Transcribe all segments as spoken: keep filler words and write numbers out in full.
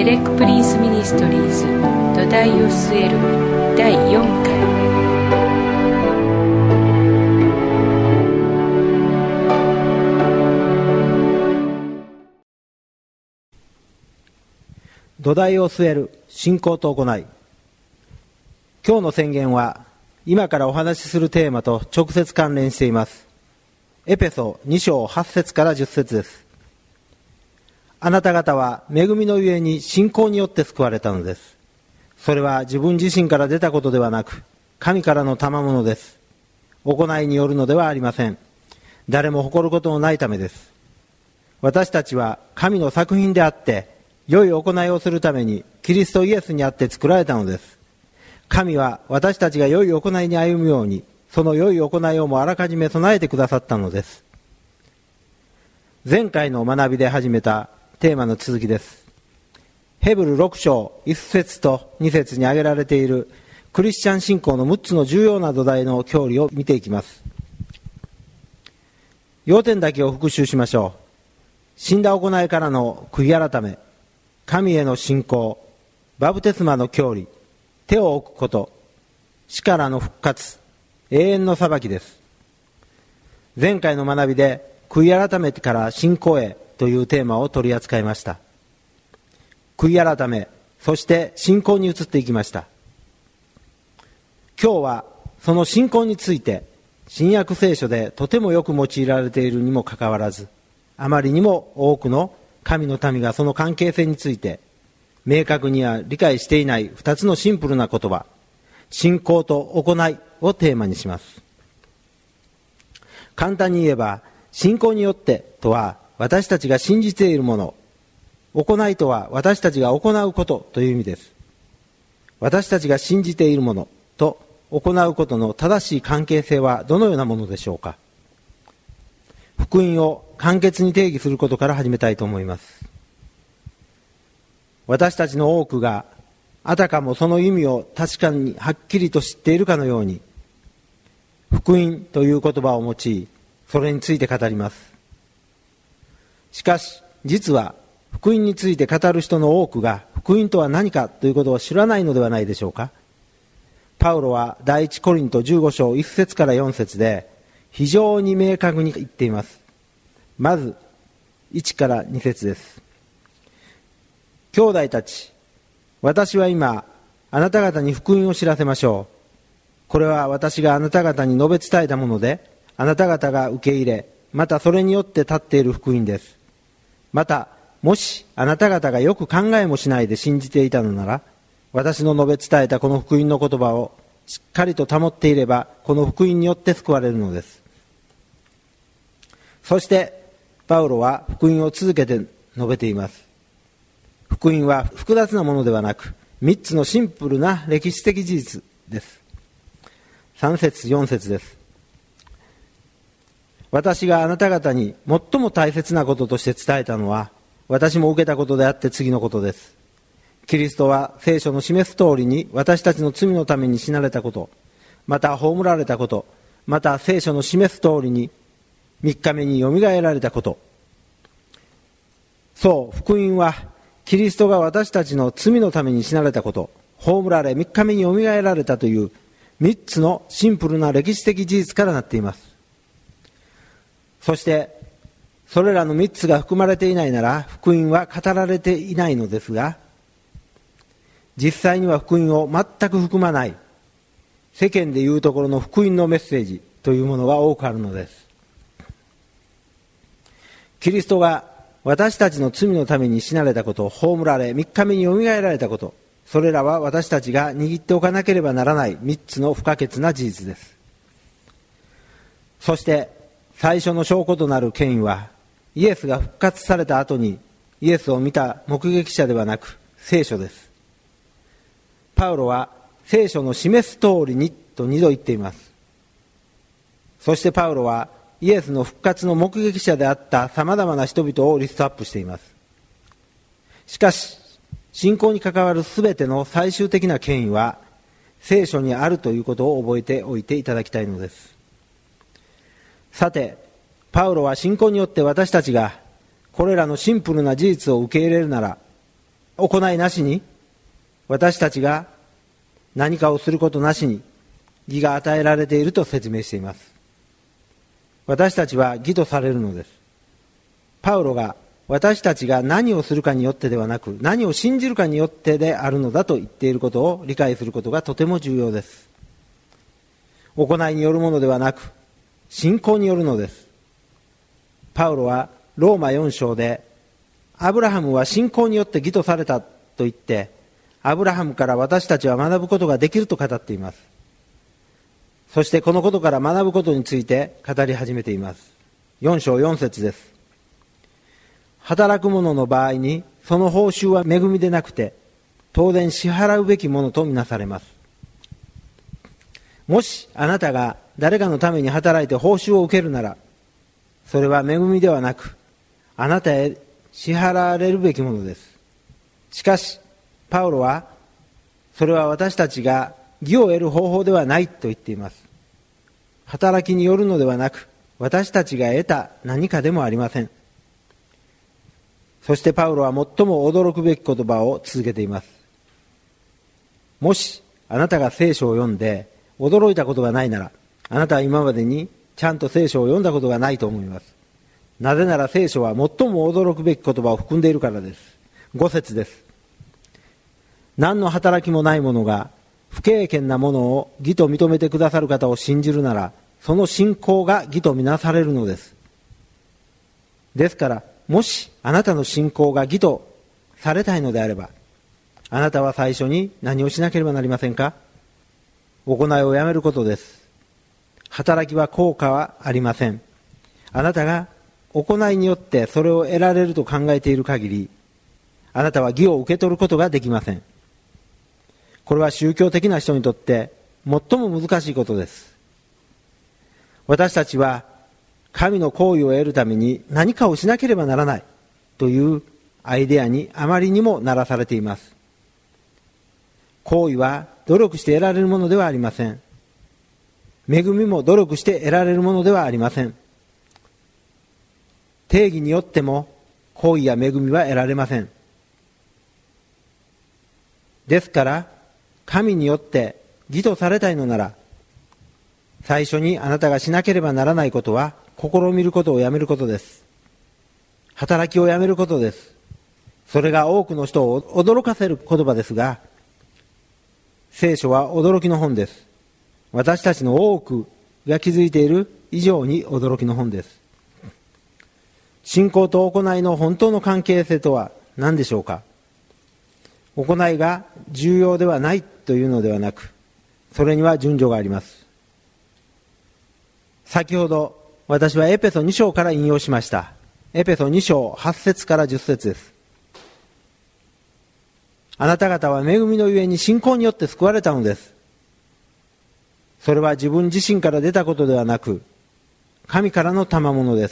レックプリンスミニストリーズ土台を据えるだいよんかい。 土台を据える信仰と行い。今日の宣言は今からお話しするテーマと直接関連しています。エペソに章はち節からじゅっ節です。あなた方は恵みのゆえに信仰によって救われたのです。それは自分自身から出たことではなく、神からの賜物です。行いによるのではありません。誰も誇ることのないためです。私たちは神の作品であって、良い行いをするためにキリストイエスにあって作られたのです。神は私たちが良い行いに歩むように、その良い行いをもあらかじめ備えてくださったのです。前回の学びで始めたテーマの続きです。ヘブルろく章いち節とに節に挙げられているクリスチャン信仰のむっつの重要な土台の教理を見ていきます。要点だけを復習しましょう。死んだ行いからの悔い改め、神への信仰、バプテスマの教理、手を置くこと、死からの復活、永遠の裁きです。前回の学びで悔い改めてから信仰へというテーマを取り扱いました。悔い改め、そして信仰に移っていきました。今日はその信仰について新約聖書でとてもよく用いられているにもかかわらず、あまりにも多くの神の民がその関係性について明確には理解していない二つのシンプルな言葉、信仰と行いをテーマにします。簡単に言えば、信仰によってとは私たちが信じているもの、行いとは私たちが行うことという意味です。私たちが信じているものと行うことの正しい関係性はどのようなものでしょうか。福音を簡潔に定義することから始めたいと思います。私たちの多くがあたかもその意味を確かにはっきりと知っているかのように、福音という言葉を用い、それについて語ります。しかし実は福音について語る人の多くが福音とは何かということを知らないのではないでしょうか。パウロは第一コリントじゅうご章いち節からよん節で非常に明確に言っています。まずいちからに節です。兄弟たち、私は今あなた方に福音を知らせましょう。これは私があなた方に述べ伝えたもので、あなた方が受け入れ、またそれによって立っている福音です。またもしあなた方がよく考えもしないで信じていたのなら、私の述べ伝えたこの福音の言葉をしっかりと保っていれば、この福音によって救われるのです。そしてパウロは福音を続けて述べています。福音は複雑なものではなく、みっつのシンプルな歴史的事実です。さん節よん節です。私があなた方に最も大切なこととして伝えたのは、私も受けたことであって次のことです。キリストは聖書の示す通りに私たちの罪のために死なれたこと、また葬られたこと、また聖書の示す通りにみっかめによみがえられたこと。そう、福音はキリストが私たちの罪のために死なれたこと、葬られみっかめによみがえられたというみっつのシンプルな歴史的事実からなっています。そしてそれらのみっつが含まれていないなら福音は語られていないのですが、実際には福音を全く含まない世間でいうところの福音のメッセージというものが多くあるのです。キリストが私たちの罪のために死なれたこと、葬られみっかめによみがえられたこと、それらは私たちが握っておかなければならないみっつの不可欠な事実です。そして最初の証拠となる権威は、イエスが復活された後にイエスを見た目撃者ではなく聖書です。パウロは聖書の示す通りにとにど言っています。そしてパウロはイエスの復活の目撃者であったさまざまな人々をリストアップしています。しかし信仰に関わるすべての最終的な権威は聖書にあるということを覚えておいていただきたいのです。さて、パウロは信仰によって私たちがこれらのシンプルな事実を受け入れるなら、 行いなしに、私たちが何かをすることなしに義が与えられていると説明しています。私たちは義とされるのです。パウロが私たちが何をするかによってではなく、何を信じるかによってであるのだと言っていることを理解することがとても重要です。行いによるものではなく、信仰によるのです。パウロはローマよん章で、アブラハムは信仰によって義とされたと言って、アブラハムから私たちは学ぶことができると語っています。そしてこのことから学ぶことについて語り始めています。よん章よん節です。働く者の場合にその報酬は恵みでなくて当然支払うべきものとみなされます。もしあなたが誰かのために働いて報酬を受けるなら、それは恵みではなくあなたへ支払われるべきものです。しかしパウロはそれは私たちが義を得る方法ではないと言っています。働きによるのではなく、私たちが得た何かでもありません。そしてパウロは最も驚くべき言葉を続けています。もしあなたが聖書を読んで驚いたことがないなら、あなたは今までにちゃんと聖書を読んだことがないと思います。なぜなら聖書は最も驚くべき言葉を含んでいるからです。ご節です。何の働きもない者が不経験なものを義と認めてくださる方を信じるなら、その信仰が義とみなされるのです。ですからもしあなたの信仰が義とされたいのであれば、あなたは最初に何をしなければなりませんか？行いをやめることです。働きは効果はありません。あなたが行いによってそれを得られると考えている限り、あなたは義を受け取ることができません。これは宗教的な人にとって最も難しいことです。私たちは神の行為を得るために何かをしなければならないというアイデアにあまりにもならされています。行為は努力して得られるものではありません。恵みも努力して得られるものではありません。定義によっても行為や恵みは得られません。ですから神によって義とされたいのなら、最初にあなたがしなければならないことは試みることをやめることです。働きをやめることです。それが多くの人を驚かせる言葉ですが、聖書は驚きの本です。私たちの多くが気づいている以上に驚きの本です。信仰と行いの本当の関係性とは何でしょうか？行いが重要ではないというのではなく、それには順序があります。先ほど私はエペソに章から引用しました。エペソに章はち節からじゅっ節です。あなた方は恵みのゆえに信仰によって救われたのです。それは自分自身から出たことではなく、神からの賜物です。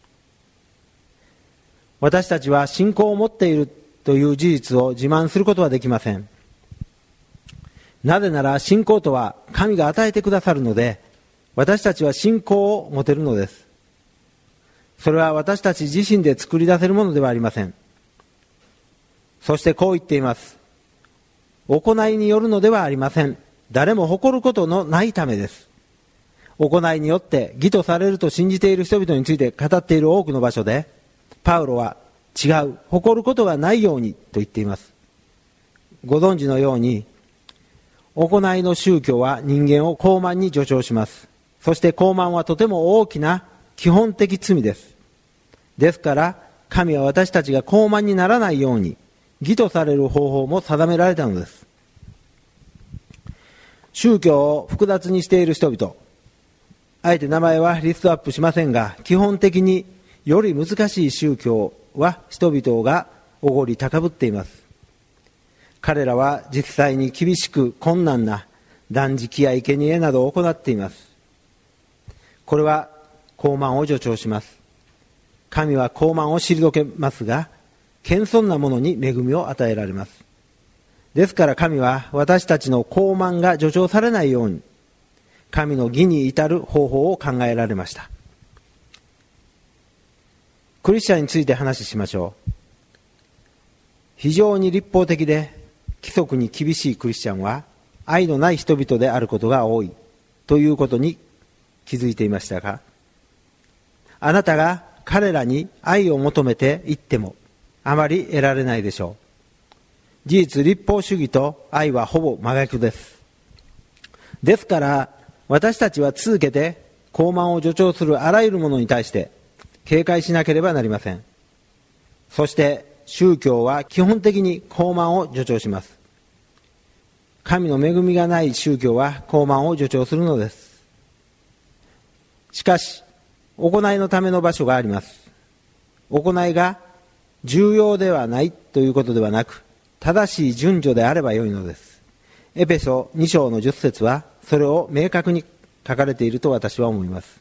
私たちは信仰を持っているという事実を自慢することはできません。なぜなら信仰とは神が与えてくださるので、私たちは信仰を持てるのです。それは私たち自身で作り出せるものではありません。そしてこう言っています。行いによるのではありません。誰も誇ることのないためです。行いによって義とされると信じている人々について語っている多くの場所で、パウロは違う、誇ることがないようにと言っています。ご存知のように、行いの宗教は人間を傲慢に助長します。そして傲慢はとても大きな基本的罪です。ですから神は私たちが傲慢にならないように義とされる方法も定められたのです。宗教を複雑にしている人々、あえて名前はリストアップしませんが、基本的により難しい宗教は人々がおごり高ぶっています。彼らは実際に厳しく困難な断食や生贄などを行っています。これは傲慢を助長します。神は傲慢を退けますが、謙遜な者に恵みを与えられます。ですから神は私たちの傲慢が助長されないように、神の義に至る方法を考えられました。クリスチャンについて話しましょう。 非常に立法的で規則に厳しいクリスチャンは愛のない人々であることが多いということに気づいていましたが、あなたが彼らに愛を求めていってもあまり得られないでしょう。事実、立法主義と愛はほぼ真逆です。ですから私たちは続けて傲慢を助長するあらゆるものに対して警戒しなければなりません。そして宗教は基本的に傲慢を助長します。神の恵みがない宗教は傲慢を助長するのです。しかし行いのための場所があります。行いが重要ではないということではなく、正しい順序であればよいのです。エペソに章のじゅっ節はそれを明確に書かれていると私は思います。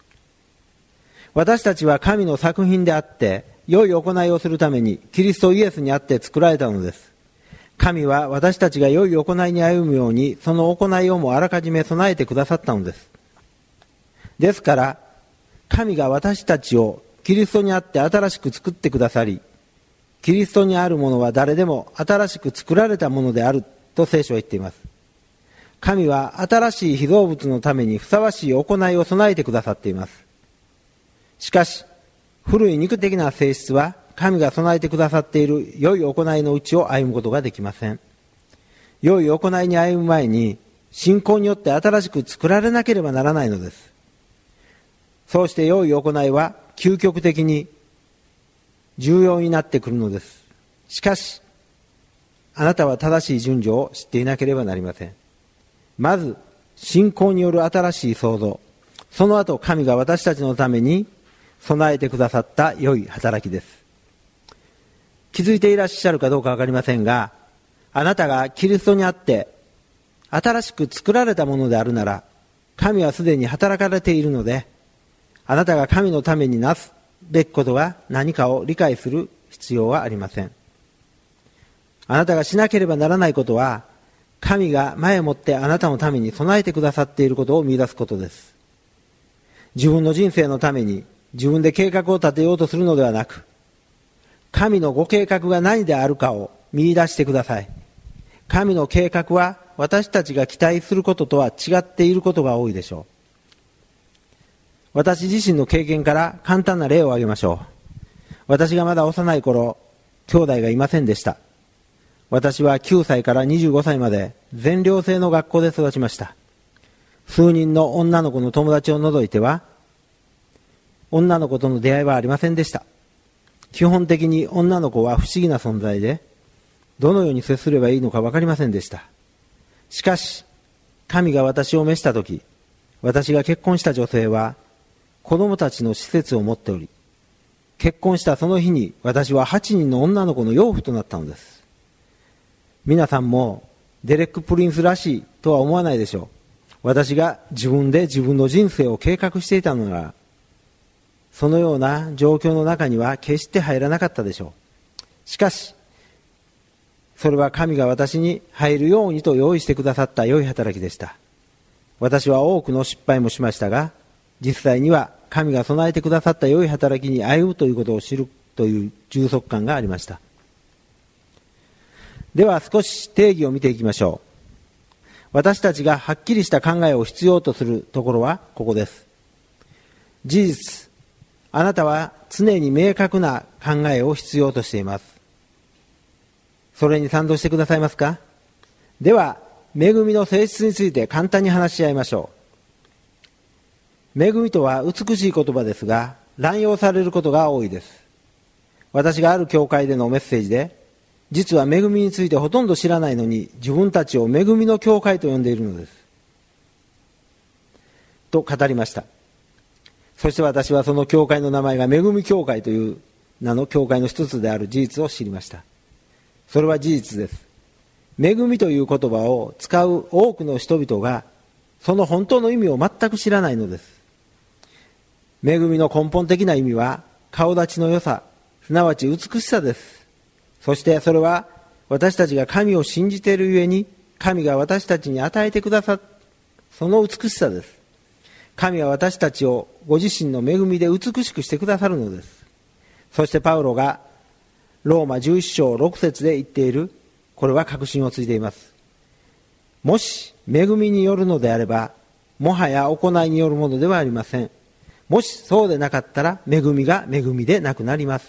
私たちは神の作品であって良い行いをするためにキリストイエスにあって作られたのです。神は私たちが良い行いに歩むようにその行いをもあらかじめ備えてくださったのです。ですから神が私たちをキリストにあって新しく作ってくださり、キリストにあるものは誰でも新しく作られたものであると聖書は言っています。神は新しい被造物のためにふさわしい行いを備えてくださっています。しかし古い肉的な性質は神が備えてくださっている良い行いのうちを歩むことができません。良い行いに歩む前に信仰によって新しく作られなければならないのです。そうして良い行いは究極的に重要になってくるのです。しかしあなたは正しい順序を知っていなければなりません。まず信仰による新しい創造、その後神が私たちのために備えてくださった良い働きです。気づいていらっしゃるかどうかわかりませんが、あなたがキリストにあって新しく作られたものであるなら、神はすでに働かれているので、あなたが神のためになすべきことが何かを理解する必要はありません。あなたがしなければならないことは、神が前もってあなたのために備えてくださっていることを見出すことです。自分の人生のために自分で計画を立てようとするのではなく、神のご計画が何であるかを見出してください。神の計画は私たちが期待することとは違っていることが多いでしょう。私自身の経験から簡単な例を挙げましょう。私がまだ幼い頃、兄弟がいませんでした。私はきゅうさいからにじゅうごさいまで全寮制の学校で育ちました。数人の女の子の友達を除いては、女の子との出会いはありませんでした。基本的に女の子は不思議な存在で、どのように接すればいいのか分かりませんでした。しかし、神が私を召したとき、私が結婚した女性は、子供たちの施設を持っており、結婚したその日に私ははちにんの女の子の養父となったのです。皆さんもデレック・プリンスらしいとは思わないでしょう。私が自分で自分の人生を計画していたのなら、そのような状況の中には決して入らなかったでしょう。しかし、それは神が私に入るようにと用意してくださった良い働きでした。私は多くの失敗もしましたが、実際には神が備えてくださった良い働きに歩むということを知るという充足感がありました。では少し定義を見ていきましょう。私たちがはっきりした考えを必要とするところはここです。事実、あなたは常に明確な考えを必要としています。それに賛同してくださいますか？では、恵みの性質について簡単に話し合いましょう。恵みとは美しい言葉ですが、乱用されることが多いです。私がある教会でのメッセージで、実は恵みについてほとんど知らないのに、自分たちを恵みの教会と呼んでいるのです。と語りました。そして私はその教会の名前が恵み教会という名の教会の一つである事実を知りました。それは事実です。恵みという言葉を使う多くの人々が、その本当の意味を全く知らないのです。恵みの根本的な意味は、顔立ちの良さ、すなわち美しさです。そしてそれは、私たちが神を信じているゆえに、神が私たちに与えてくださった、その美しさです。神は私たちをご自身の恵みで美しくしてくださるのです。そしてパウロが、 ローマじゅういっ章ろく節で言っている、これは確信をついています。もし恵みによるのであれば、もはや行いによるものではありません。もしそうでなかったら、恵みが恵みでなくなります。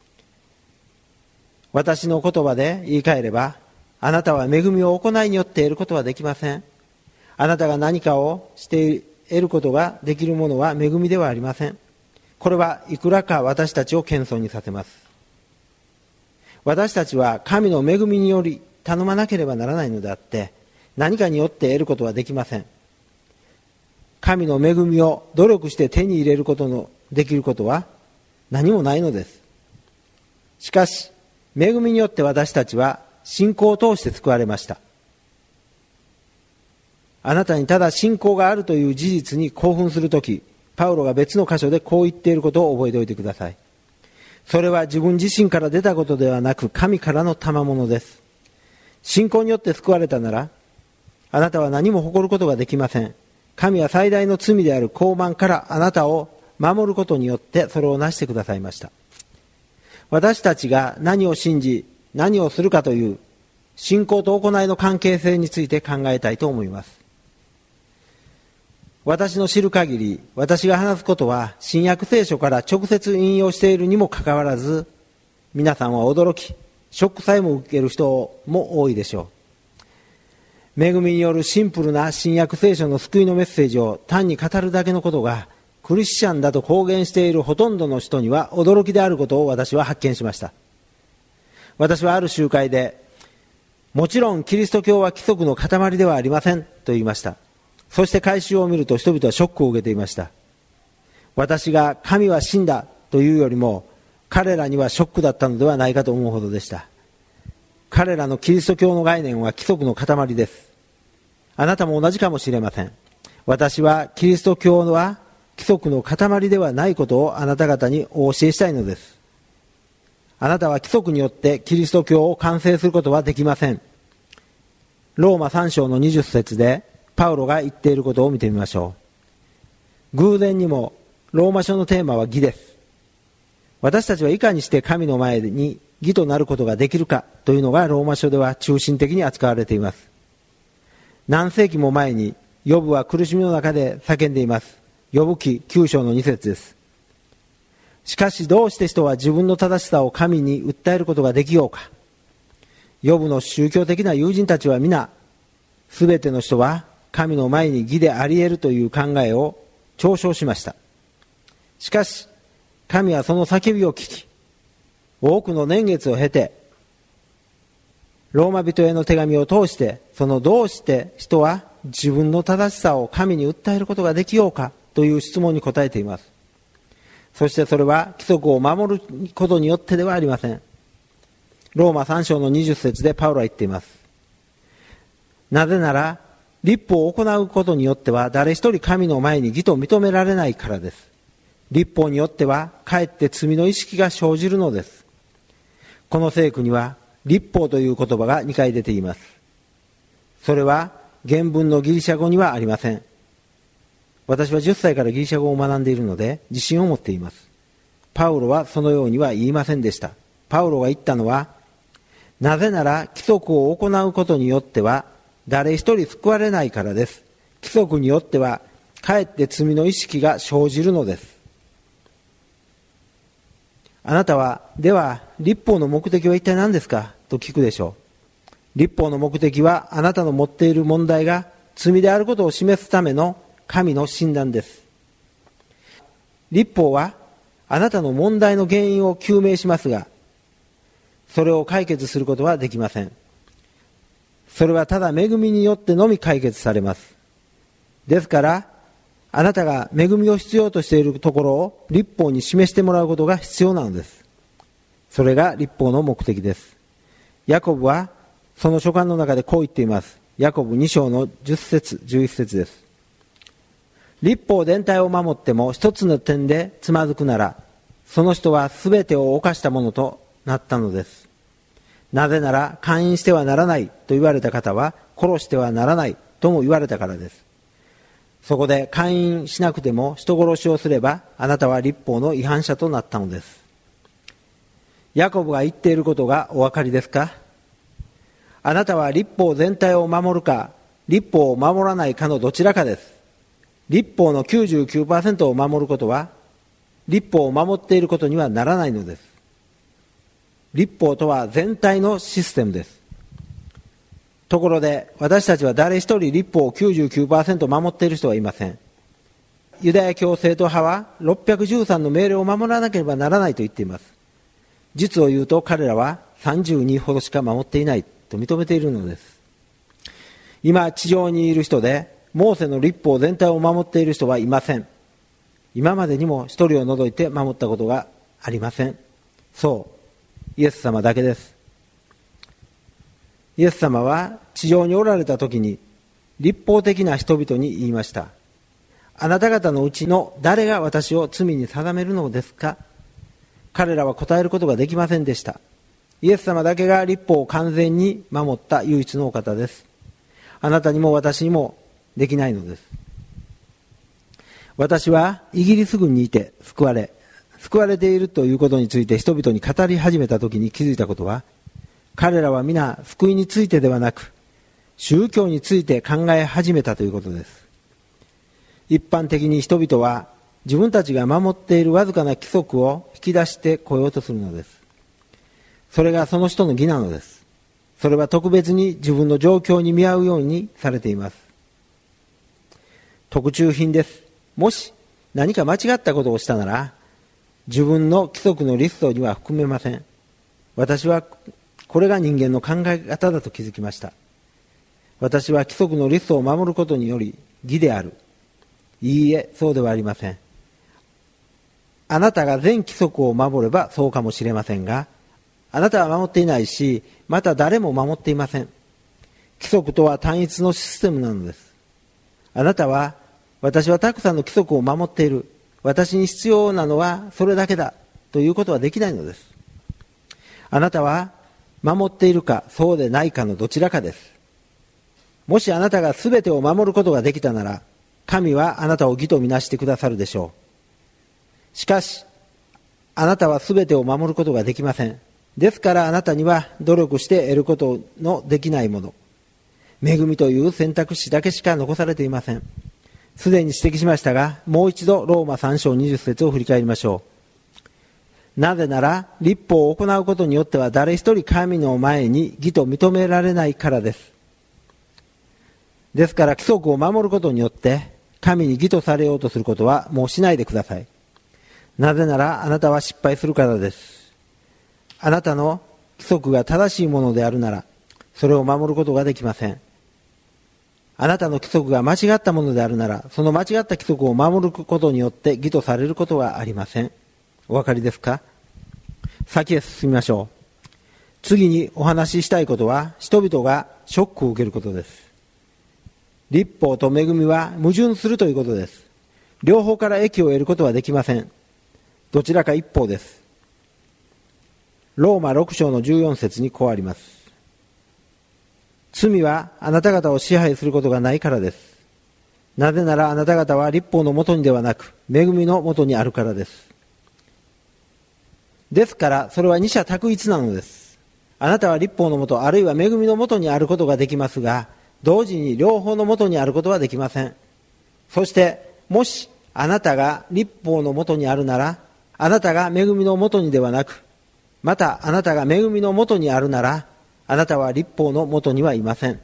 私の言葉で言い換えれば、あなたは恵みを行いによって得ることはできません。あなたが何かをして得ることができるものは恵みではありません。これはいくらか私たちを謙遜にさせます。私たちは神の恵みにより頼まなければならないのであって、何かによって得ることはできません。神の恵みを努力して手に入れることのできることは何もないのです。しかし、恵みによって私たちは信仰を通して救われました。あなたにただ信仰があるという事実に興奮するとき、パウロが別の箇所でこう言っていることを覚えておいてください。それは自分自身から出たことではなく、神からの賜物です。信仰によって救われたなら、あなたは何も誇ることができません。神は最大の罪である傲慢からあなたを守ることによってそれをなしてくださいました。私たちが何を信じ、何をするかという信仰と行いの関係性について考えたいと思います。私の知る限り、私が話すことは新約聖書から直接引用しているにもかかわらず、皆さんは驚き、ショックさえも受ける人も多いでしょう。恵みによるシンプルな新約聖書の救いのメッセージを単に語るだけのことがクリスチャンだと公言しているほとんどの人には驚きであることを私は発見しました。私はある集会で、もちろんキリスト教は規則の塊ではありませんと言いました。そして改宗を見ると人々はショックを受けていました。私が神は死んだというよりも、彼らにはショックだったのではないかと思うほどでした。彼らのキリスト教の概念は規則の塊です。あなたも同じかもしれません。私はキリスト教は規則の塊ではないことをあなた方にお教えしたいのです。あなたは規則によってキリスト教を完成することはできません。ローマさん章のにじゅっ節でパウロが言っていることを見てみましょう。偶然にもローマ書のテーマは義です。私たちはいかにして神の前に義となることができるかというのがローマ書では中心的に扱われています。何世紀も前にヨブは苦しみの中で叫んでいます。ヨブ記きゅう章のに節です。しかしどうして人は自分の正しさを神に訴えることができようか。ヨブの宗教的な友人たちは皆、すべての人は神の前に義であり得るという考えを嘲笑しました。しかし神はその叫びを聞き、多くの年月を経てローマ人への手紙を通して、そのどうして人は自分の正しさを神に訴えることができようかという質問に答えています。そしてそれは規則を守ることによってではありません。ローマさん章のにじゅっ節でパウロは言っています。なぜなら律法を行うことによっては誰一人神の前に義と認められないからです。律法によってはかえって罪の意識が生じるのです。この聖句には律法という言葉がにかい出ています。それは原文のギリシャ語にはありません。私はじゅっさいからギリシャ語を学んでいるので自信を持っています。パウロはそのようには言いませんでした。パウロが言ったのは、なぜなら規則を行うことによっては誰一人救われないからです。規則によってはかえって罪の意識が生じるのです。あなたは、では律法の目的は一体何ですかと聞くでしょう。律法の目的はあなたの持っている問題が罪であることを示すための神の診断です。律法はあなたの問題の原因を究明しますが、それを解決することはできません。それはただ恵みによってのみ解決されます。ですからあなたが恵みを必要としているところを律法に示してもらうことが必要なのです。それが律法の目的です。ヤコブはその書簡の中でこう言っています。ヤコブに章のじゅっ節じゅういち節です。律法全体を守っても一つの点でつまずくなら、その人はすべてを犯したものとなったのです。なぜなら姦淫してはならないと言われた方は殺してはならないとも言われたからです。そこで姦淫しなくても人殺しをすればあなたは律法の違反者となったのです。 ヤコブが言っていることがお分かりですか？あなたは律法全体を守るか、律法を守らないかのどちらかです。律法の きゅうじゅうきゅうパーセント を守ることは、律法を守っていることにはならないのです。律法とは全体のシステムです。ところで、私たちは誰一人律法を きゅうじゅうきゅうパーセント 守っている人はいません。ユダヤ教正統派はろっぴゃくじゅうさんの命令を守らなければならないと言っています。実を言うと彼らはさんじゅうにほどしか守っていないと認めているのです。今地上にいる人でモーセの律法全体を守っている人はいません。今までにも一人を除いて守ったことがありません。そうイエス様だけです。イエス様は地上におられた時に律法的な人々に言いました。あなた方のうちの誰が私を罪に定めるのですか？彼らは答えることができませんでした。イエス様だけが律法を完全に守った唯一のお方です。あなたにも私にもできないのです。私はイギリス軍にいて救われ、救われているということについて人々に語り始めたときに気づいたことは、彼らは皆救いについてではなく、宗教について考え始めたということです。一般的に人々は自分たちが守っているわずかな規則を引き出してこようとするのです。それがその人の義なのです。それは特別に自分の状況に見合うようにされています。特注品です。もし何か間違ったことをしたなら、自分の規則のリストには含めません。私はこれが人間の考え方だと気づきました。私は規則のリストを守ることにより義である。いいえ、そうではありません。あなたが全規則を守ればそうかもしれませんが、あなたは守っていないし、また誰も守っていません。規則とは単一のシステムなのです。あなたは、私はたくさんの規則を守っている。私に必要なのはそれだけだ。ということはできないのです。あなたは、守っているか、そうでないかのどちらかです。もしあなたが全てを守ることができたなら、神はあなたを義とみなしてくださるでしょう。しかし、あなたは全てを守ることができません。ですからあなたには努力して得ることのできないもの、恵みという選択肢だけしか残されていません。すでに指摘しましたが、もう一度ローマさん章にじゅっ節を振り返りましょう。なぜなら、律法を行うことによっては誰一人神の前に義と認められないからです。ですから規則を守ることによって神に義とされようとすることはもうしないでください。なぜならあなたは失敗するからです。あなたの規則が正しいものであるならそれを守ることができません。あなたの規則が間違ったものであるならその間違った規則を守ることによって義とされることはありません。お分かりですか？先へ進みましょう。次にお話ししたいことは人々がショックを受けることです。律法と恵みは矛盾するということです。両方から益を得ることはできません。どちらか一方です。ローマろく章のじゅうよん節にこうあります。罪はあなた方を支配することがないからです。なぜならあなた方は律法のもとにではなく恵みのもとにあるからです。ですからそれは二者択一なのです。あなたは律法のもとあるいは恵みのもとにあることができますが、同時に両方のもとにあることはできません。そしてもしあなたが律法のもとにあるなら、あなたが恵みのもとにではなく、またあなたが恵みのもとにあるなら、あなたは律法のもとにはいません。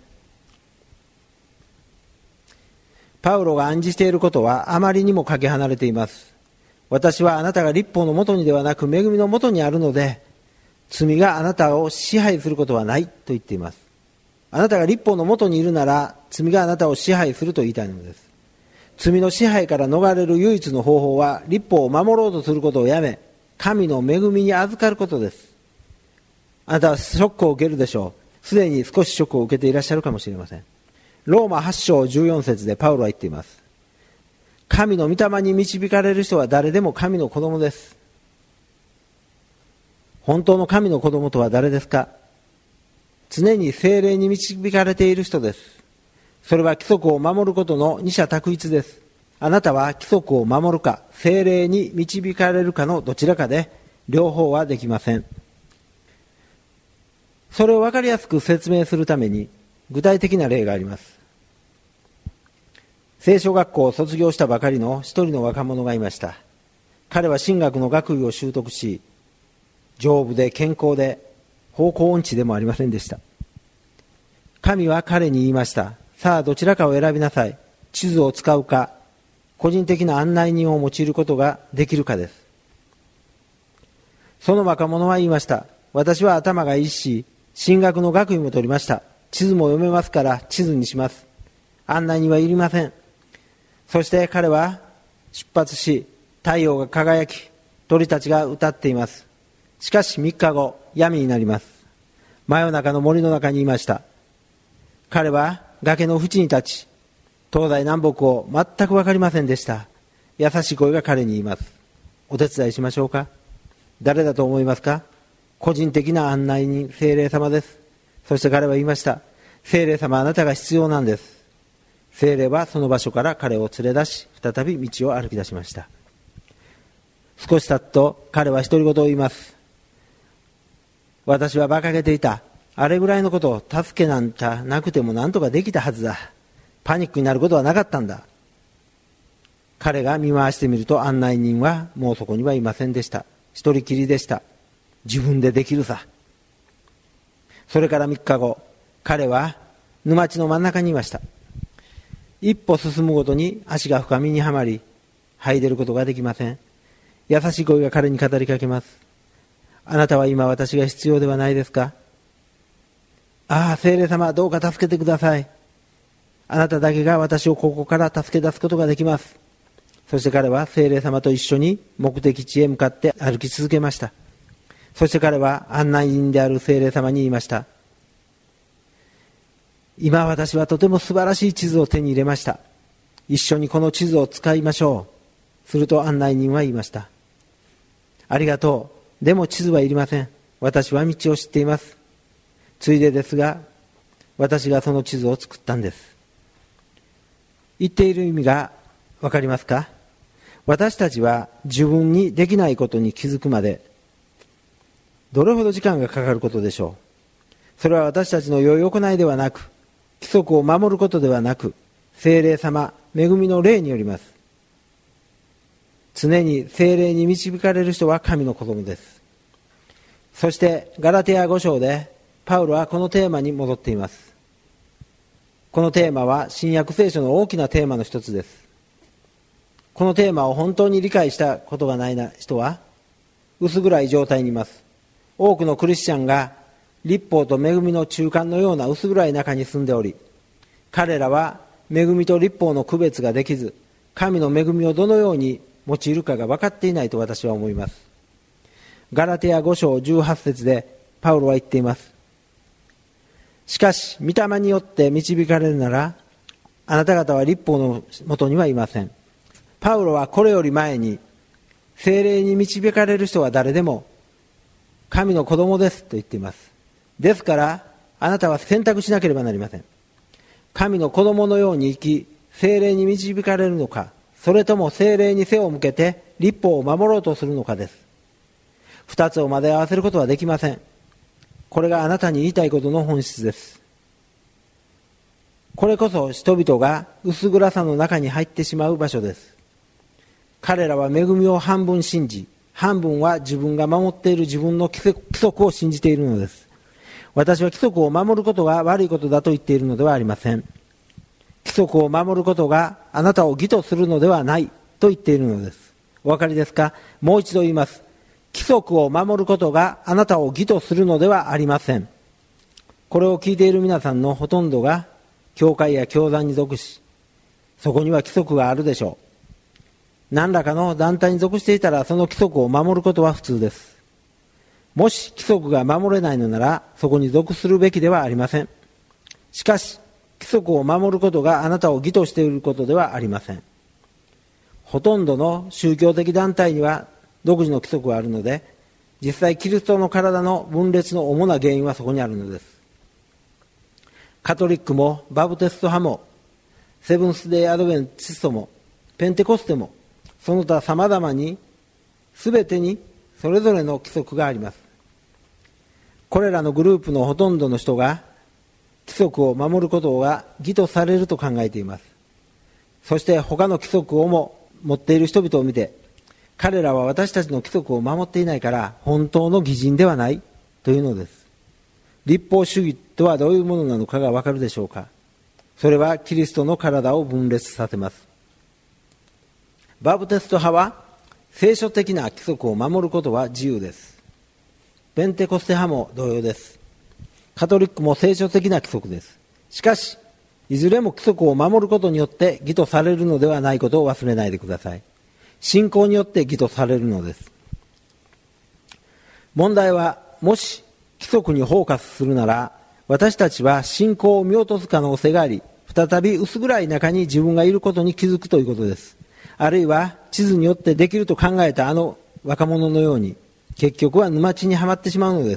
パウロが暗示していることはあまりにもかけ離れています。私はあなたが律法のもとにではなく恵みのもとにあるので、罪があなたを支配することはないと言っています。あなたが律法のもとにいるなら、罪があなたを支配すると言いたいのです。罪の支配から逃れる唯一の方法は、律法を守ろうとすることをやめ、神の恵みに預かることです。あなたはショックを受けるでしょう。すでに少しショックを受けていらっしゃるかもしれません。ローマはち章じゅうよん節でパウロは言っています。神の御霊に導かれる人は誰でも神の子供です。本当の神の子供とは誰ですか？常に聖霊に導かれている人です。それは規則を守ることの二者択一です。あなたは規則を守るか、聖霊に導かれるかのどちらかで、両方はできません。 それを分かりやすく説明するために具体的な例があります。聖書学校を卒業したばかりの一人の若者がいました。彼は神学の学位を習得し、丈夫で健康で方向音痴でもありませんでした。神は彼に言いました。さあどちらかを選びなさい。地図を使うか、個人的な案内人を用いることができるかです。その若者は言いました。私は頭がいいし、神学の学位も取りました。地図も読めますから地図にします。案内人はいりません。そして彼は出発し、太陽が輝き、鳥たちが歌っています。しかしみっかご、闇になります。真夜中の森の中にいました。彼は崖の縁に立ち、東西南北を全く分かりませんでした。優しい声が彼に言います。お手伝いしましょうか。誰だと思いますか。個人的な案内人、聖霊様です。そして彼は言いました。聖霊様、あなたが必要なんです。聖霊はその場所から彼を連れ出し、再び道を歩き出しました。少し経つと彼は独り言を言います。私は馬鹿げていた。あれぐらいのことを助けなんかなくても何とかできたはずだ。パニックになることはなかったんだ。彼が見回してみると案内人はもうそこにはいませんでした。一人きりでした。自分でできるさ。それからみっかご、彼は沼地の真ん中にいました。一歩進むごとに足が深みにはまり、這い出ることができません。優しい声が彼に語りかけます。あなたは今私が必要ではないですか。ああ、聖霊様、どうか助けてください。あなただけが私をここから助け出すことができます。そして彼は聖霊様と一緒に目的地へ向かって歩き続けました。そして彼は案内人である聖霊様に言いました。今私はとても素晴らしい地図を手に入れました。一緒にこの地図を使いましょう。すると案内人は言いました。ありがとう。でも地図はいりません。私は道を知っています。ついでですが、私がその地図を作ったんです。言っている意味がわかりますか。私たちは自分にできないことに気づくまでどれほど時間がかかることでしょう。それは私たちの良い行いではなく、規則を守ることではなく、聖霊様、恵みの霊によります。常に聖霊に導かれる人は神の子供です。そしてガラテヤご章でパウロはこのテーマに戻っています。このテーマは新約聖書の大きなテーマの一つです。このテーマを本当に理解したことがない人は薄暗い状態にいます。多くのクリスチャンが律法と恵みの中間のような薄暗い中に住んでおり、彼らは恵みと律法の区別ができず、神の恵みをどのように用いるかが分かっていないと私は思います。ガラテヤご章じゅうはち節でパウロは言っています。しかし御霊によって導かれるなら、あなた方は律法のもとにはいません。パウロはこれより前に、聖霊に導かれる人は誰でも神の子供ですと言っています。ですからあなたは選択しなければなりません。神の子供のように生き、聖霊に導かれるのか、それとも聖霊に背を向けて律法を守ろうとするのかです。二つを混ぜ合わせることはできません。これがあなたに言いたいことの本質です。これこそ人々が薄暗さの中に入ってしまう場所です。彼らは恵みを半分信じ、半分は自分が守っている自分の規則を信じているのです。私は規則を守ることが悪いことだと言っているのではありません。規則を守ることがあなたを義とするのではないと言っているのです。お分かりですか。もう一度言います。規則を守ることがあなたを義とするのではありません。これを聞いている皆さんのほとんどが教会や教団に属し、そこには規則があるでしょう。何らかの団体に属していたらその規則を守ることは普通です。もし規則が守れないのならそこに属するべきではありません。しかし規則を守ることがあなたを義としていることではありません。ほとんどの宗教的団体には独自の規則があるので、実際キリストの体の分裂の主な原因はそこにあるのです。カトリックもバプテスト派もセブンスデーアドベンチストもペンテコステもその他様々に全てにそれぞれの規則があります。 これらのグループのほとんどの人が規則を守ることが義とされると考えています。そして他の規則をも持っている人々を見て、彼らは私たちの規則を守っていないから本当の義人ではないというのです。律法主義とはどういうものなのかがわかるでしょうか。それはキリストの体を分裂させます。バプテスト派は聖書的な規則を守ることは自由です。ペンテコステ派も同様です。カトリックも聖書的な規則です。しかし、いずれも規則を守ることによって義とされるのではないことを忘れないでください。信仰によって義とされるのです。問題は、もし規則にフォーカスするなら、私たちは信仰を見落とす可能性があり、再び薄暗い中に自分がいることに気づくということです。あるいは地図によってできると考えたあの若者のように、結局は沼地にはまってしまうのです。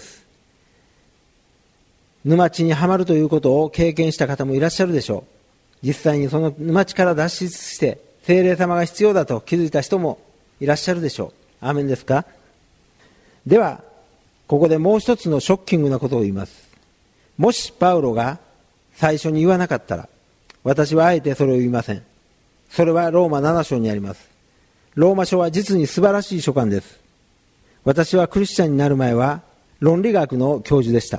沼地にはまるということを経験した方もいらっしゃるでしょう。実際にその沼地から脱出して聖霊様が必要だと気づいた人もいらっしゃるでしょう。アーメンですか？ではここでもう一つのショッキングなことを言います。もしパウロが最初に言わなかったら、私はあえてそれを言いません。それはローマなな章にあります。ローマ書は実に素晴らしい書簡です。私はクリスチャンになる前は論理学の教授でした。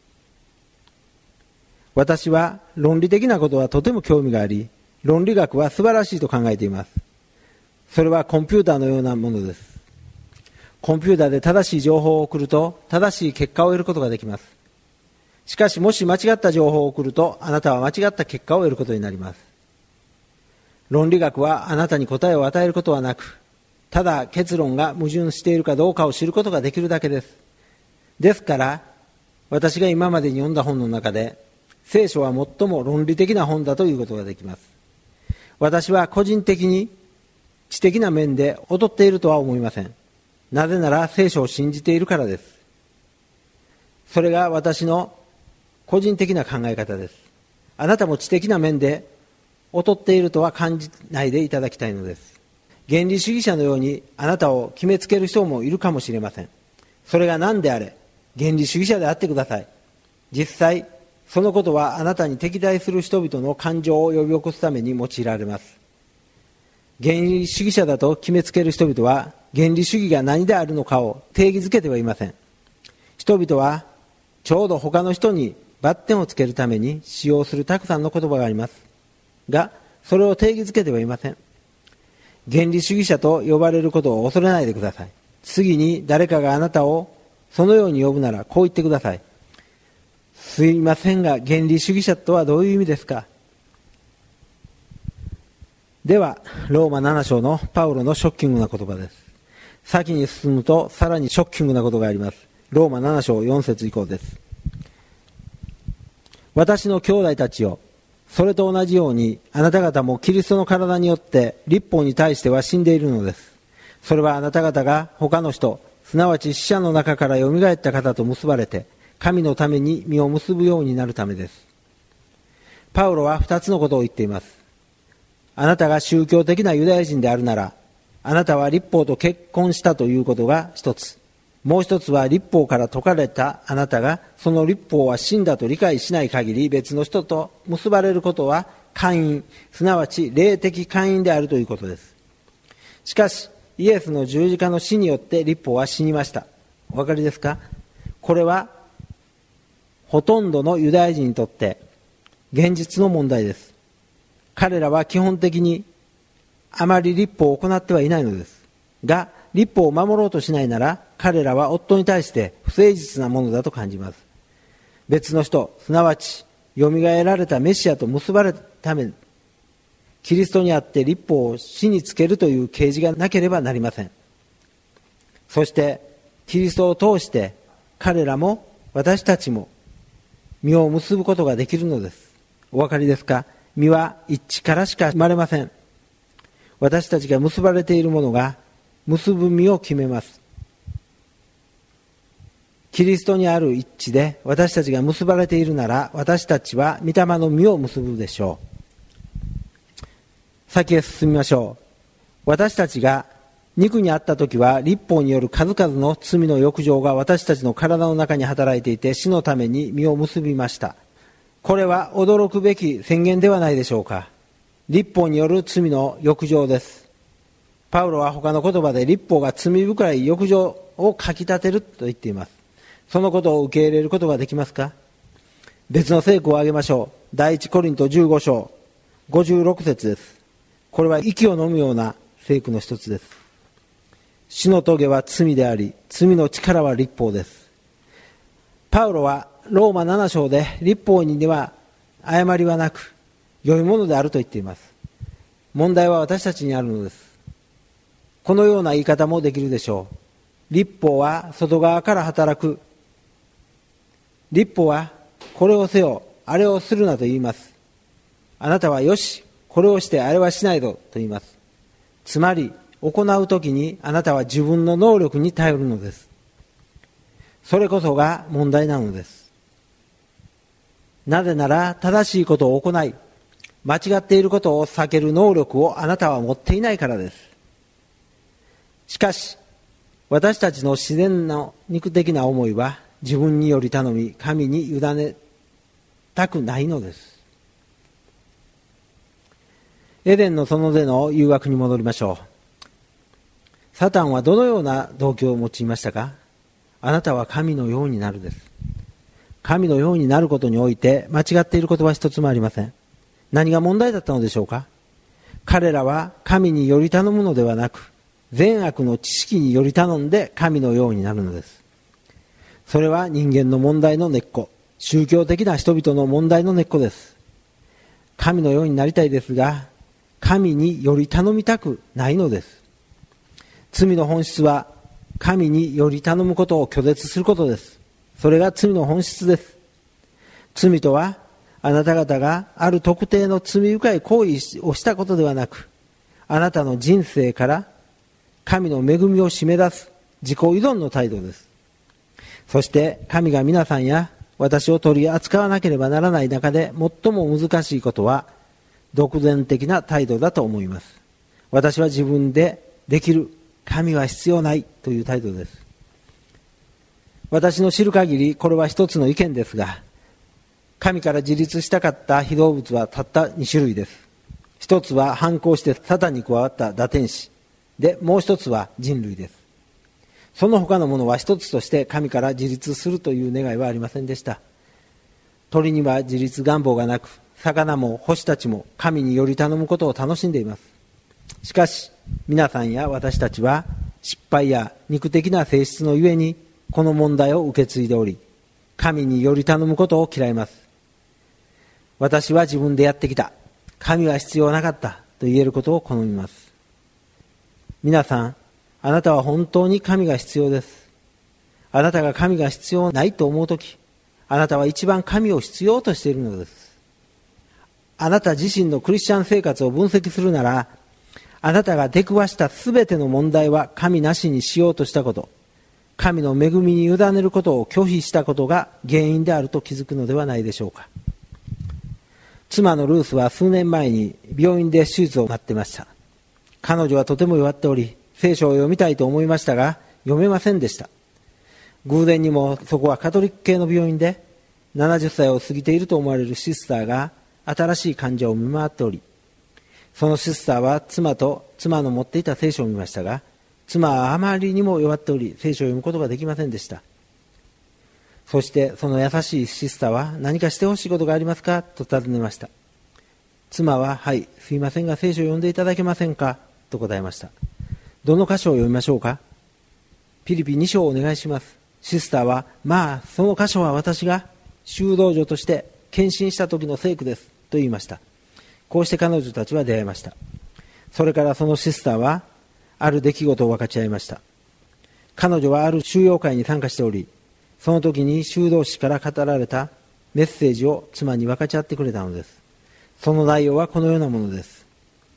私は論理的なことはとても興味があり、論理学は素晴らしいと考えています。それはコンピューターのようなものです。コンピューターで正しい情報を送ると正しい結果を得ることができます。しかしもし間違った情報を送るとあなたは間違った結果を得ることになります。論理学はあなたに答えを与えることはなく、ただ結論が矛盾しているかどうかを知ることができるだけです。ですから私が今までに読んだ本の中で聖書は最も論理的な本だということができます。私は個人的に知的な面で劣っているとは思いません。なぜなら聖書を信じているからです。それが私の個人的な考え方です。あなたも知的な面で劣っているとは感じないでいただきたいのです。原理主義者のようにあなたを決めつける人もいるかもしれません。それが何であれ、原理主義者であってください。実際、そのことはあなたに敵対する人々の感情を呼び起こすために用いられます。原理主義者だと決めつける人々は原理主義が何であるのかを定義づけてはいません。人々はちょうど他の人にバッテンをつけるために使用するたくさんの言葉がありますが、それを定義づけてはいません。原理主義者と呼ばれることを恐れないでください。次に誰かがあなたをそのように呼ぶならこう言ってください。すいませんが、原理主義者とはどういう意味ですか？ではローマなな章のパウロのショッキングな言葉です。先に進むとさらにショッキングなことがあります。ローマなな章よん節以降です。私の兄弟たちよ、それと同じようにあなた方もキリストの体によって律法に対しては死んでいるのです。それはあなた方が他の人、すなわち死者の中からよみがえった方と結ばれて神のために実を結ぶようになるためです。パウロは二つのことを言っています。あなたが宗教的なユダヤ人であるなら、あなたは律法と結婚したということが一つ。もう一つは律法から解かれたあなたがその律法は死んだと理解しない限り別の人と結ばれることは姦淫、すなわち霊的姦淫であるということです。しかしイエスの十字架の死によって律法は死にました。お分かりですか？これはほとんどのユダヤ人にとって現実の問題です。彼らは基本的にあまり律法を行ってはいないのですが、律法を守ろうとしないなら彼らは夫に対して不誠実なものだと感じます。別の人、すなわちよみがえられたメシアと結ばれるため、キリストにあって律法を死につけるという啓示がなければなりません。そしてキリストを通して彼らも私たちも実を結ぶことができるのです。お分かりですか？実は一致からしか生まれません。私たちが結ばれているものが結ぶ実を決めます。キリストにある一致で私たちが結ばれているなら、私たちは御霊の実を結ぶでしょう。先へ進みましょう。私たちが肉にあった時は律法による数々の罪の欲情が私たちの体の中に働いていて死のために実を結びました。これは驚くべき宣言ではないでしょうか。律法による罪の欲情です。パウロは他の言葉で律法が罪深い欲情をかき立てると言っています。そのことを受け入れることができますか。別の聖句を挙げましょう。第一コリントじゅうご章ごじゅうろく節です。これは息を飲むような聖句の一つです。死の棘は罪であり、罪の力は律法です。パウロはローマなな章で律法には誤りはなく良いものであると言っています。問題は私たちにあるのです。このような言い方もできるでしょう。律法は外側から働く。律法はこれをせよ、あれをするなと言います。あなたはよし、これをしてあれはしないぞと言います。つまり行うときにあなたは自分の能力に頼るのです。それこそが問題なのです。なぜなら正しいことを行い、間違っていることを避ける能力をあなたは持っていないからです。しかし私たちの自然の肉的な思いは自分により頼み神に委ねたくないのです。エデンの園での誘惑に戻りましょう。サタンはどのような動機を用いましたか。あなたは神のようになるです。神のようになることにおいて間違っていることは一つもありません。何が問題だったのでしょうか。彼らは神により頼むのではなく、善悪の知識により頼んで神のようになるのです。それは人間の問題の根っこ、宗教的な人々の問題の根っこです。神のようになりたいですが、神により頼みたくないのです。罪の本質は神により頼むことを拒絶することです。それが罪の本質です。罪とはあなた方がある特定の罪深い行為をしたことではなく、あなたの人生から神の恵みを締め出す自己依存の態度です。そして神が皆さんや私を取り扱わなければならない中で最も難しいことは独善的な態度だと思います。私は自分でできる、神は必要ないという態度です。私の知る限りこれは一つの意見ですが、神から自立したかった被動物はたったに種類です。一つは反抗してサタンに加わった堕天使で、もう一つは人類です。その他のものは一つとして神から自立するという願いはありませんでした。鳥には自立願望がなく、魚も星たちも神により頼むことを楽しんでいます。しかし皆さんや私たちは失敗や肉的な性質のゆえにこの問題を受け継いでおり、神により頼むことを嫌います。私は自分でやってきた、神は必要なかったと言えることを好みます。皆さん、あなたは本当に神が必要です。あなたが神が必要ないと思うとき、あなたは一番神を必要としているのです。あなた自身のクリスチャン生活を分析するなら、あなたが出くわしたすべての問題は神なしにしようとしたこと、神の恵みに委ねることを拒否したことが原因であると気づくのではないでしょうか。妻のルースは数年前に病院で手術を待っていました。彼女はとても弱っており、聖書を読みたいと思いましたが読めませんでした。偶然にもそこはカトリック系の病院で、ななじゅっさいを過ぎていると思われるシスターが新しい患者を見回っており、そのシスターは妻と妻の持っていた聖書を見ましたが、妻はあまりにも弱っており聖書を読むことができませんでした。そしてその優しいシスターは、何かしてほしいことがありますかと尋ねました。妻は、はい、すいませんが聖書を読んでいただけませんかと答えました。どの箇所を読みましょうか。ピリピに章をお願いします。シスターは、まあその箇所は私が修道女として献身した時の聖句ですと言いました。こうして彼女たちは出会いました。それからそのシスターはある出来事を分かち合いました。彼女はある修養会に参加しており、その時に修道士から語られたメッセージを妻に分かち合ってくれたのです。その内容はこのようなものです。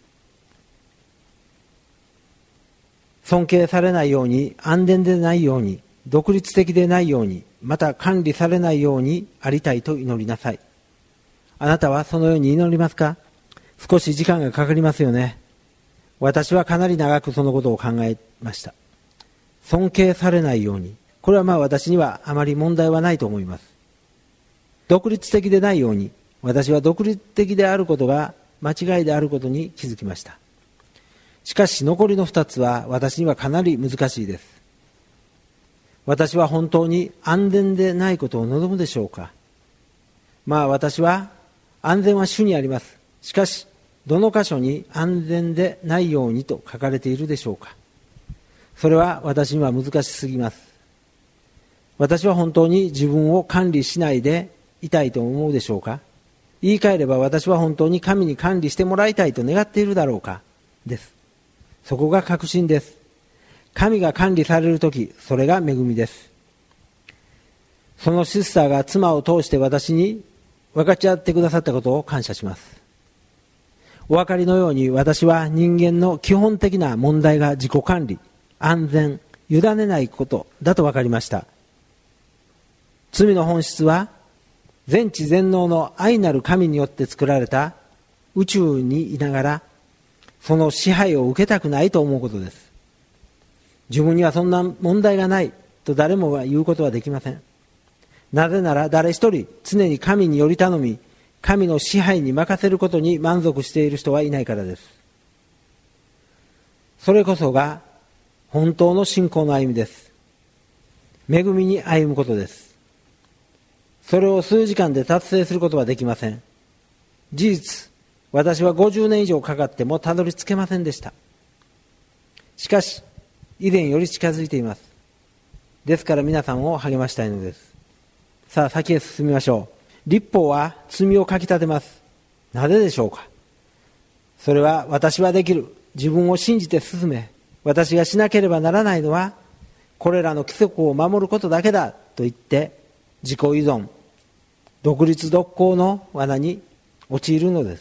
尊敬されないように、安全でないように、独立的でないように、また管理されないようにありたいと祈りなさい。あなたはそのように祈りますか。少し時間がかかりますよね。 私はかなり長くそのことを考えました。尊敬されないように、これはまあ私にはあまり問題はないと思います。独立的でないように、私は独立的であることが間違いであることに気づきました。しかし残りの二つは私にはかなり難しいです。私は本当に安全でないことを望むでしょうか。まあ私は安全は主にあります。しかしどの箇所に安全でないようにと書かれているでしょうか。それは私には難しすぎます。私は本当に自分を管理しないでいたいと思うでしょうか。言い換えれば私は本当に神に管理してもらいたいと願っているだろうかです。そこが確信です。神が管理されるとき、それが恵みです。そのシスターが妻を通して私に分かち合ってくださったことを感謝します。お分かりのように私は人間の基本的な問題が自己管理、安全、委ねないことだと分かりました。罪の本質は全知全能の愛なる神によって作られた宇宙にいながらその支配を受けたくないと思うことです。自分にはそんな問題がないと誰もが言うことはできません。なぜなら誰一人常に神により頼み、神の支配に任せることに満足している人はいないからです。それこそが本当の信仰の歩みです。恵みに歩むことです。それを数時間で達成することはできません。事実、私はごじゅうねん以上かかってもたどり着けませんでした。しかし、以前より近づいています。ですから皆さんを励ましたいのです。さあ先へ進みましょう。律法は罪をかきたてます。なぜでしょうか。それは私はできる、自分を信じて進め、私がしなければならないのはこれらの規則を守ることだけだと言って自己依存、独立独行の罠に陥るのです。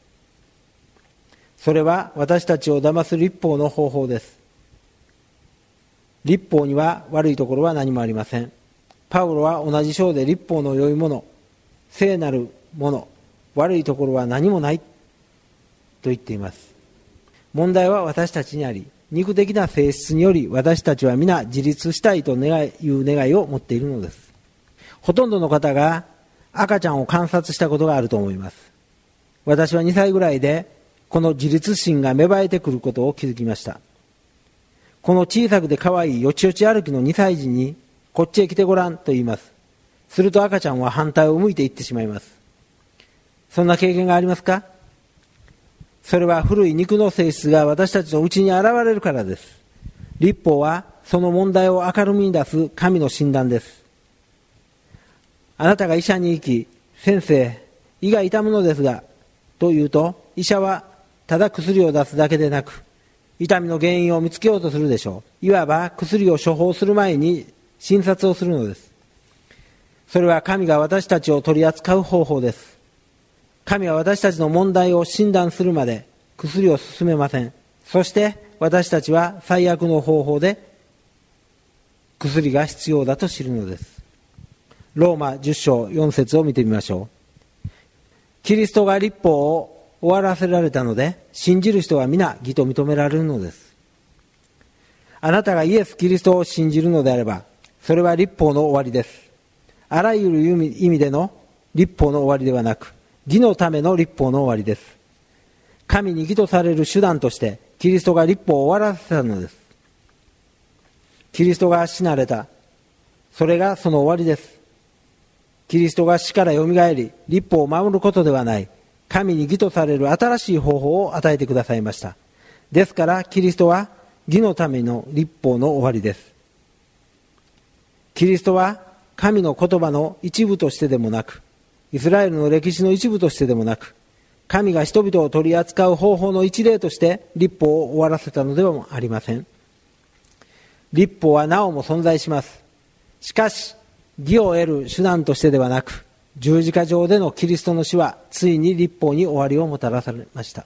それは私たちを騙す律法の方法です。律法には悪いところは何もありません。パウロは同じ章で律法の良いもの、聖なるもの、悪いところは何もないと言っています。問題は私たちにあり、肉的な性質により私たちは皆自立したいと願いいう願いを持っているのです。ほとんどの方が赤ちゃんを観察したことがあると思います。私はにさいぐらいでこの自立心が芽生えてくることを気づきました。この小さくて可愛いよちよち歩きのにさい児にこっちへ来てごらんと言います。すると赤ちゃんは反対を向いていってしまいます。そんな経験がありますか？それは古い肉の性質が私たちのうちに現れるからです。律法はその問題を明るみに出す神の診断です。あなたが医者に行き、先生、胃が痛むのですがと言うと、医者はただ薬を出すだけでなく痛みの原因を見つけようとするでしょう。いわば薬を処方する前に診察をするのです。それは神が私たちを取り扱う方法です。神は私たちの問題を診断するまで薬を勧めません。そして私たちは最悪の方法で薬が必要だと知るのです。ローマじゅっ章よん節を見てみましょう。キリストが律法を終わらせられたので信じる人は皆義と認められるのです。あなたがイエス・キリストを信じるのであればそれは律法の終わりです。あらゆる意味での律法の終わりではなく義のための律法の終わりです。神に義とされる手段としてキリストが律法を終わらせたのです。キリストが死なれた、それがその終わりです。キリストが死からよみがえり律法を守ることではない、神に義とされる新しい方法を与えてくださいました。ですからキリストは義のための律法の終わりです。キリストは神の言葉の一部としてでもなく、イスラエルの歴史の一部としてでもなく、神が人々を取り扱う方法の一例として律法を終わらせたのではありません。律法はなおも存在します。しかし義を得る手段としてではなく、十字架上でのキリストの死はついに律法に終わりをもたらされました。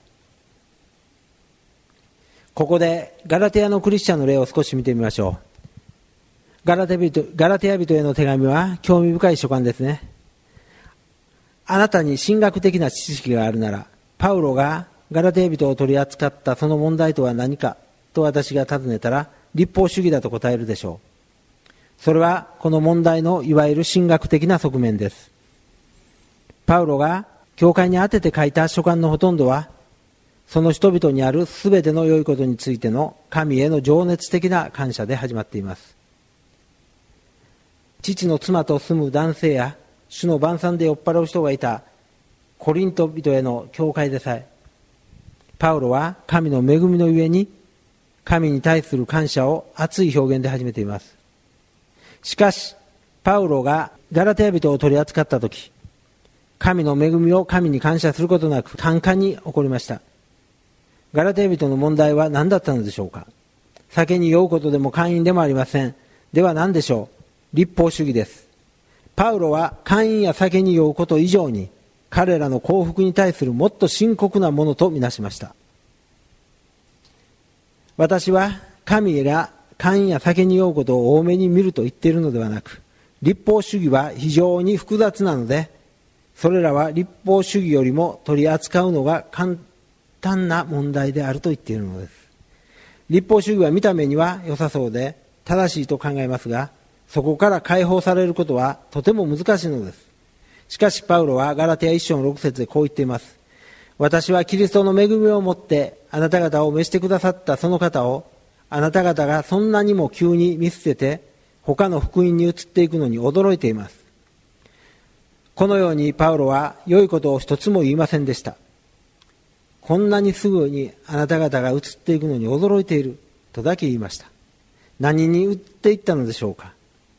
ここでガラテヤのクリスチャンの例を少し見てみましょう。ガラテ人、ガラテヤ人への手紙は興味深い書簡ですね。あなたに神学的な知識があるなら、パウロがガラテヤ人を取り扱ったその問題とは何かと私が尋ねたら、立法主義だと答えるでしょう。それはこの問題のいわゆる神学的な側面です。パウロが教会に宛てて書いた書簡のほとんどは、その人々にあるすべての良いことについての神への情熱的な感謝で始まっています。父の妻と住む男性や主の晩餐で酔っ払う人がいたコリント人への教会でさえ、パウロは神の恵みのゆえに神に対する感謝を熱い表現で始めています。しかしパウロがガラテヤ人を取り扱ったとき、神の恵みを神に感謝することなく単価に起こりました。ガラテヤ人の問題は何だったのでしょうか。酒に酔うことでも姦淫でもありません。では何でしょう。立法主義です。パウロは姦淫や酒に酔うこと以上に彼らの幸福に対するもっと深刻なものとみなしました。私は神が姦淫や酒に酔うことを多めに見ると言っているのではなく、立法主義は非常に複雑なので、それらは立法主義よりも取り扱うのが簡単な問題であると言っているのです。立法主義は見た目には良さそうで正しいと考えますが、そこから解放されることはとても難しいのです。しかしパウロはガラテヤ一章の六節でこう言っています。私はキリストの恵みをもってあなた方を召してくださったその方を、あなた方がそんなにも急に見捨てて他の福音に移っていくのに驚いています。このようにパウロは良いことを一つも言いませんでした。こんなにすぐにあなた方が移っていくのに驚いているとだけ言いました。何に移っていったのでしょうか。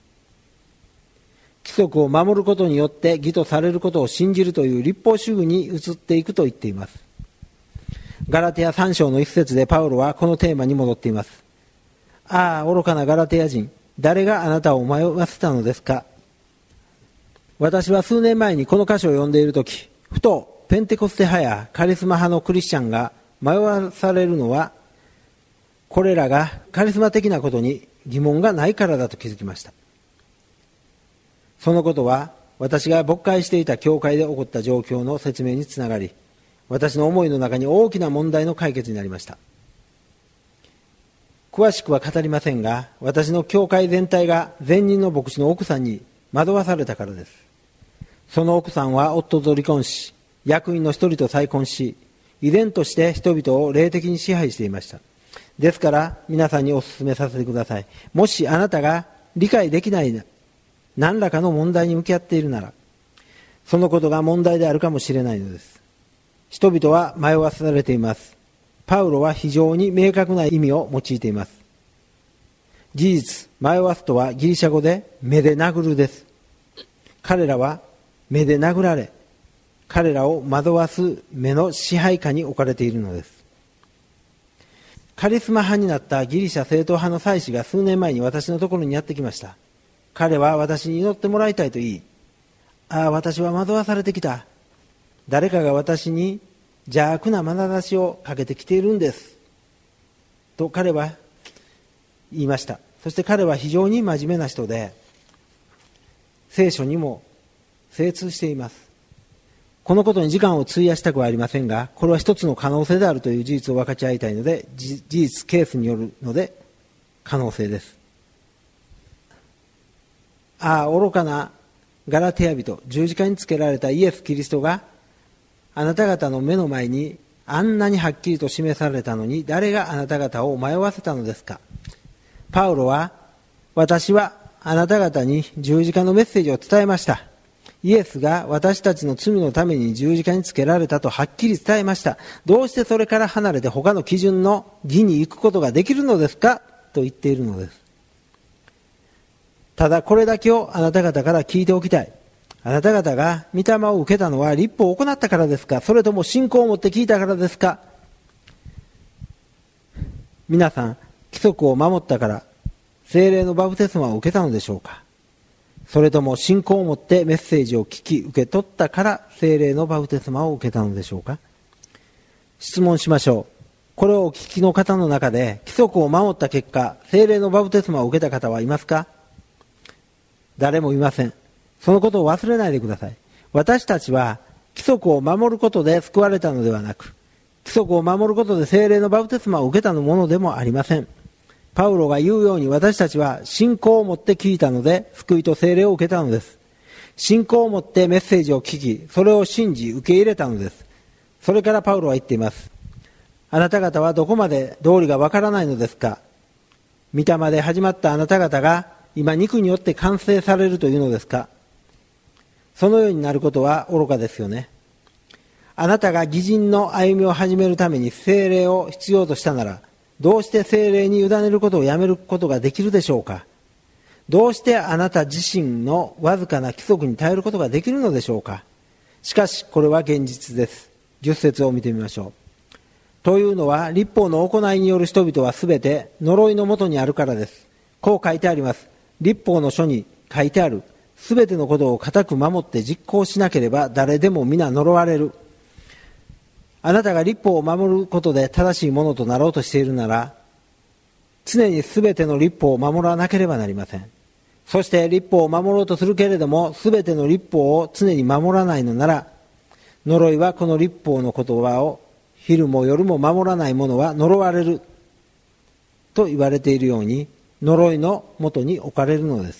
規則を守ることによって義とされることを信じるという立法主義に移っていくと言っています。ガラテヤさん章の一節でパウロはこのテーマに戻っています。ああ、愚かなガラテヤ人、誰があなたを迷わせたのですか。私は数年前にこの箇所を読んでいるとき、ふとペンテコステ派やカリスマ派のクリスチャンが迷わされるのは、これらがカリスマ的なことに疑問がないからだと気づきました。そのことは私が牧会していた教会で起こった状況の説明につながり、私の思いの中に大きな問題の解決になりました。詳しくは語りませんが、私の教会全体が前任の牧師の奥さんに惑わされたからです。その奥さんは夫と離婚し、役員の一人と再婚し、依然として人々を霊的に支配していました。ですから皆さんにお勧めさせてください。もしあなたが理解できない何らかの問題に向き合っているなら、そのことが問題であるかもしれないのです。人々は迷わされています。パウロは非常に明確な意味を用いています。事実、迷わすとはギリシャ語で目で殴るです。彼らは目で殴られ、彼らを惑わす目の支配下に置かれているのです。カリスマ派になったギリシャ正統派の祭司が数年前に私のところにやってきました。彼は私に祈ってもらいたいと言い、ああ、私は惑わされてきた。誰かが私に邪悪な眼差しをかけてきているんです。と彼は言いました。そして彼は非常に真面目な人で、聖書にも精通しています。このことに時間を費やしたくはありませんが、これは一つの可能性であるという事実を分かち合いたいので、事実ケースによるので可能性です。ああ、愚かなガラテヤ人、十字架につけられたイエス・キリストがあなた方の目の前にあんなにはっきりと示されたのに、誰があなた方を迷わせたのですか。パウロは、私はあなた方に十字架のメッセージを伝えました。イエスが私たちの罪のために十字架につけられたとはっきり伝えました。どうしてそれから離れて他の基準の義に行くことができるのですかと言っているのです。ただこれだけをあなた方から聞いておきたい。あなた方が御霊を受けたのは律法を行ったからですか、それとも信仰を持って聞いたからですか。皆さん、規則を守ったから聖霊のバプテスマを受けたのでしょうか。それとも信仰を持ってメッセージを聞き受け取ったから聖霊のバプテスマを受けたのでしょうか。質問しましょう。これをお聞きの方の中で規則を守った結果、聖霊のバプテスマを受けた方はいますか。誰もいません。そのことを忘れないでください。私たちは規則を守ることで救われたのではなく、規規則を守ることで聖霊のバプテスマを受けたものでもありません。パウロが言うように、私たちは信仰を持って聞いたので救いと聖霊を受けたのです。信仰を持ってメッセージを聞き、それを信じ受け入れたのです。それからパウロは言っています。あなた方はどこまで道理がわからないのですか。御霊で始まったあなた方が今肉によって完成されるというのですか。そのようになることは愚かですよね。あなたが義人の歩みを始めるために聖霊を必要としたなら、どうして聖霊に委ねることをやめることができるでしょうか。どうしてあなた自身のわずかな規則に頼ることができるのでしょうか。しかしこれは現実です。じゅっ節を見てみましょう。というのは、律法の行いによる人々はすべて呪いのもとにあるからです。こう書いてあります。律法の書に書いてあるすべてのことを固く守って実行しなければ誰でも皆呪われる。あなたが律法を守ることで正しいものとなろうとしているなら、常にすべての律法を守らなければなりません。そして律法を守ろうとするけれども、すべての律法を常に守らないのなら、呪いはこの律法の言葉を昼も夜も守らない者は呪われると言われているように、呪いのもとに置かれるのです。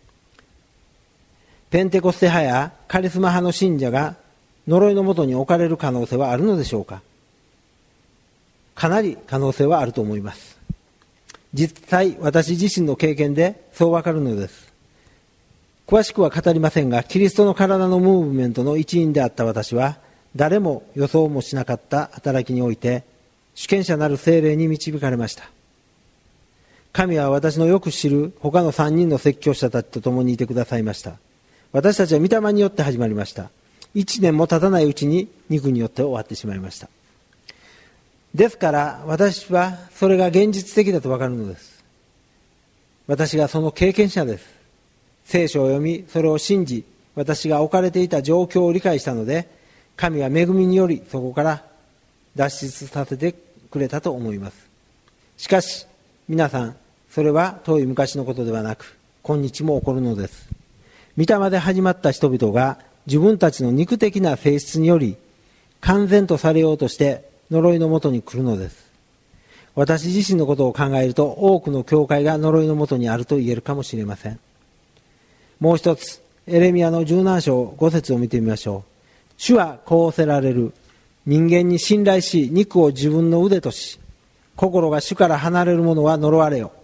ペンテコステ派やカリスマ派の信者が呪いのもとに置かれる可能性はあるのでしょうか。かなり可能性はあると思います。実際私自身の経験でそうわかるのです。詳しくは語りませんが、キリストの体のムーブメントの一員であった私は、誰も予想もしなかった働きにおいて主権者なる聖霊に導かれました。神は私のよく知る他の三人の説教者たちと共にいてくださいました。私たちは御霊によって始まりました。一年も経たないうちに肉によって終わってしまいました。ですから私はそれが現実的だと分かるのです。私がその経験者です。聖書を読み、それを信じ、私が置かれていた状況を理解したので、神は恵みによりそこから脱出させてくれたと思います。しかし皆さん、それは遠い昔のことではなく、今日も起こるのです。御霊で始まった人々が自分たちの肉的な性質により完全とされようとして呪いのもとに来るのです。私自身のことを考えると、多くの教会が呪いのもとにあると言えるかもしれません。もう一つ、エレミヤのじゅうなな章ご節を見てみましょう。主はこう仰せられる。人間に信頼し、肉を自分の腕とし、心が主から離れる者は呪われよ。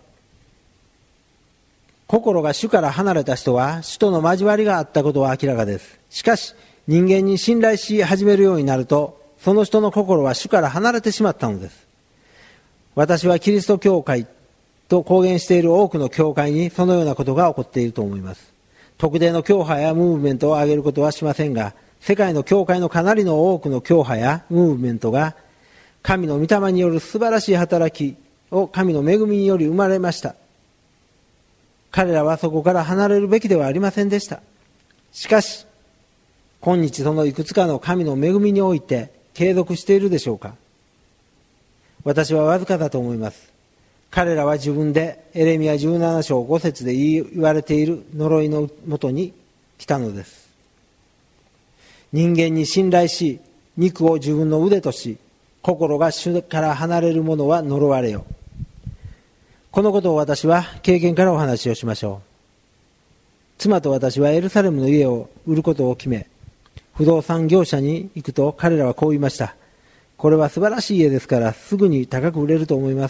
心が主から離れた人は主との交わりがあったことは明らかです。しかし人間に信頼し始めるようになると、その人の心は主から離れてしまったのです。私はキリスト教会と公言している多くの教会にそのようなことが起こっていると思います。特定の教派やムーブメントを挙げることはしませんが、世界の教会のかなりの多くの教派やムーブメントが神の御霊による素晴らしい働きを神の恵みにより生まれました。彼らはそこから離れるべきではありませんでした。しかし今日そのいくつかの神の恵みにおいて継続しているでしょうか。私はわずかだと思います。彼らは自分でエレミヤじゅうなな章ご節で言われている呪いのもとに来たのです。人間に信頼し、肉を自分の腕とし、心が主から離れる者は呪われよ。このことを私は経験からお話をしましょう。妻と私はエルサレムの家を売ることを決め、不動産業者に行くと彼らはこう言いました。これは素晴らしい家ですからすぐに高く売れると思います。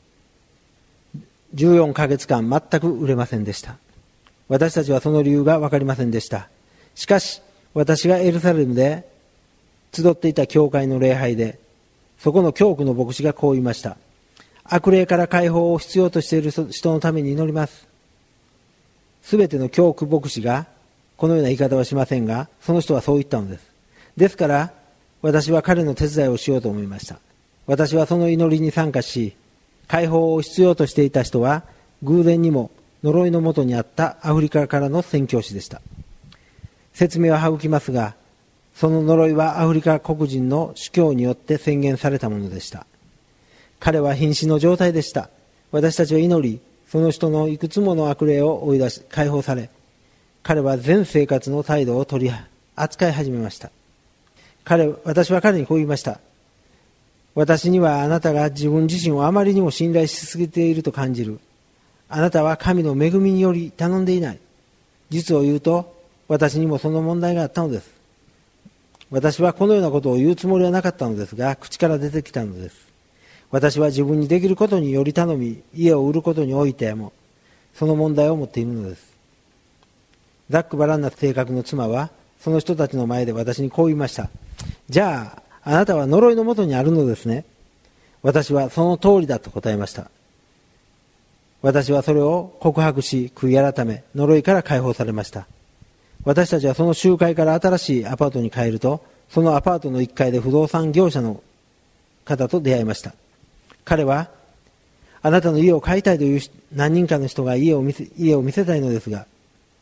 じゅうよんかげつかん全く売れませんでした。私たちはその理由が分かりませんでした。しかし私がエルサレムで集っていた教会の礼拝で、そこの教区の牧師がこう言いました。悪霊から解放を必要としている人のために祈ります。すべての教区牧師がこのような言い方はしませんが、その人はそう言ったのです。ですから私は彼の手伝いをしようと思いました。私はその祈りに参加し、解放を必要としていた人は偶然にも呪いのもとにあったアフリカからの宣教師でした。説明は省きますが、その呪いはアフリカ黒人の主教によって宣言されたものでした。彼は瀕死の状態でした。私たちは祈り、その人のいくつもの悪霊を追い出し解放され、彼は全生活の態度を取り扱い始めました。彼私は彼にこう言いました。 私にはあなたが自分自身をあまりにも信頼しすぎていると感じる。あなたは神の恵みにより頼んでいない。実を言うと、私にもその問題があったのです。私はこのようなことを言うつもりはなかったのですが、口から出てきたのです。私は自分にできることにより頼み、家を売ることにおいても、その問題を持っているのです。ざっくばらんな性格の妻は、その人たちの前で私にこう言いました。じゃあ、あなたは呪いのもとにあるのですね。私はその通りだと答えました。私はそれを告白し、悔い改め、呪いから解放されました。私たちはその集会から新しいアパートに帰ると、そのアパートのいっかいで不動産業者の方と出会いました。彼は、あなたの家を買いたいという何人かの人が家を見せ、家を見せたいのですが、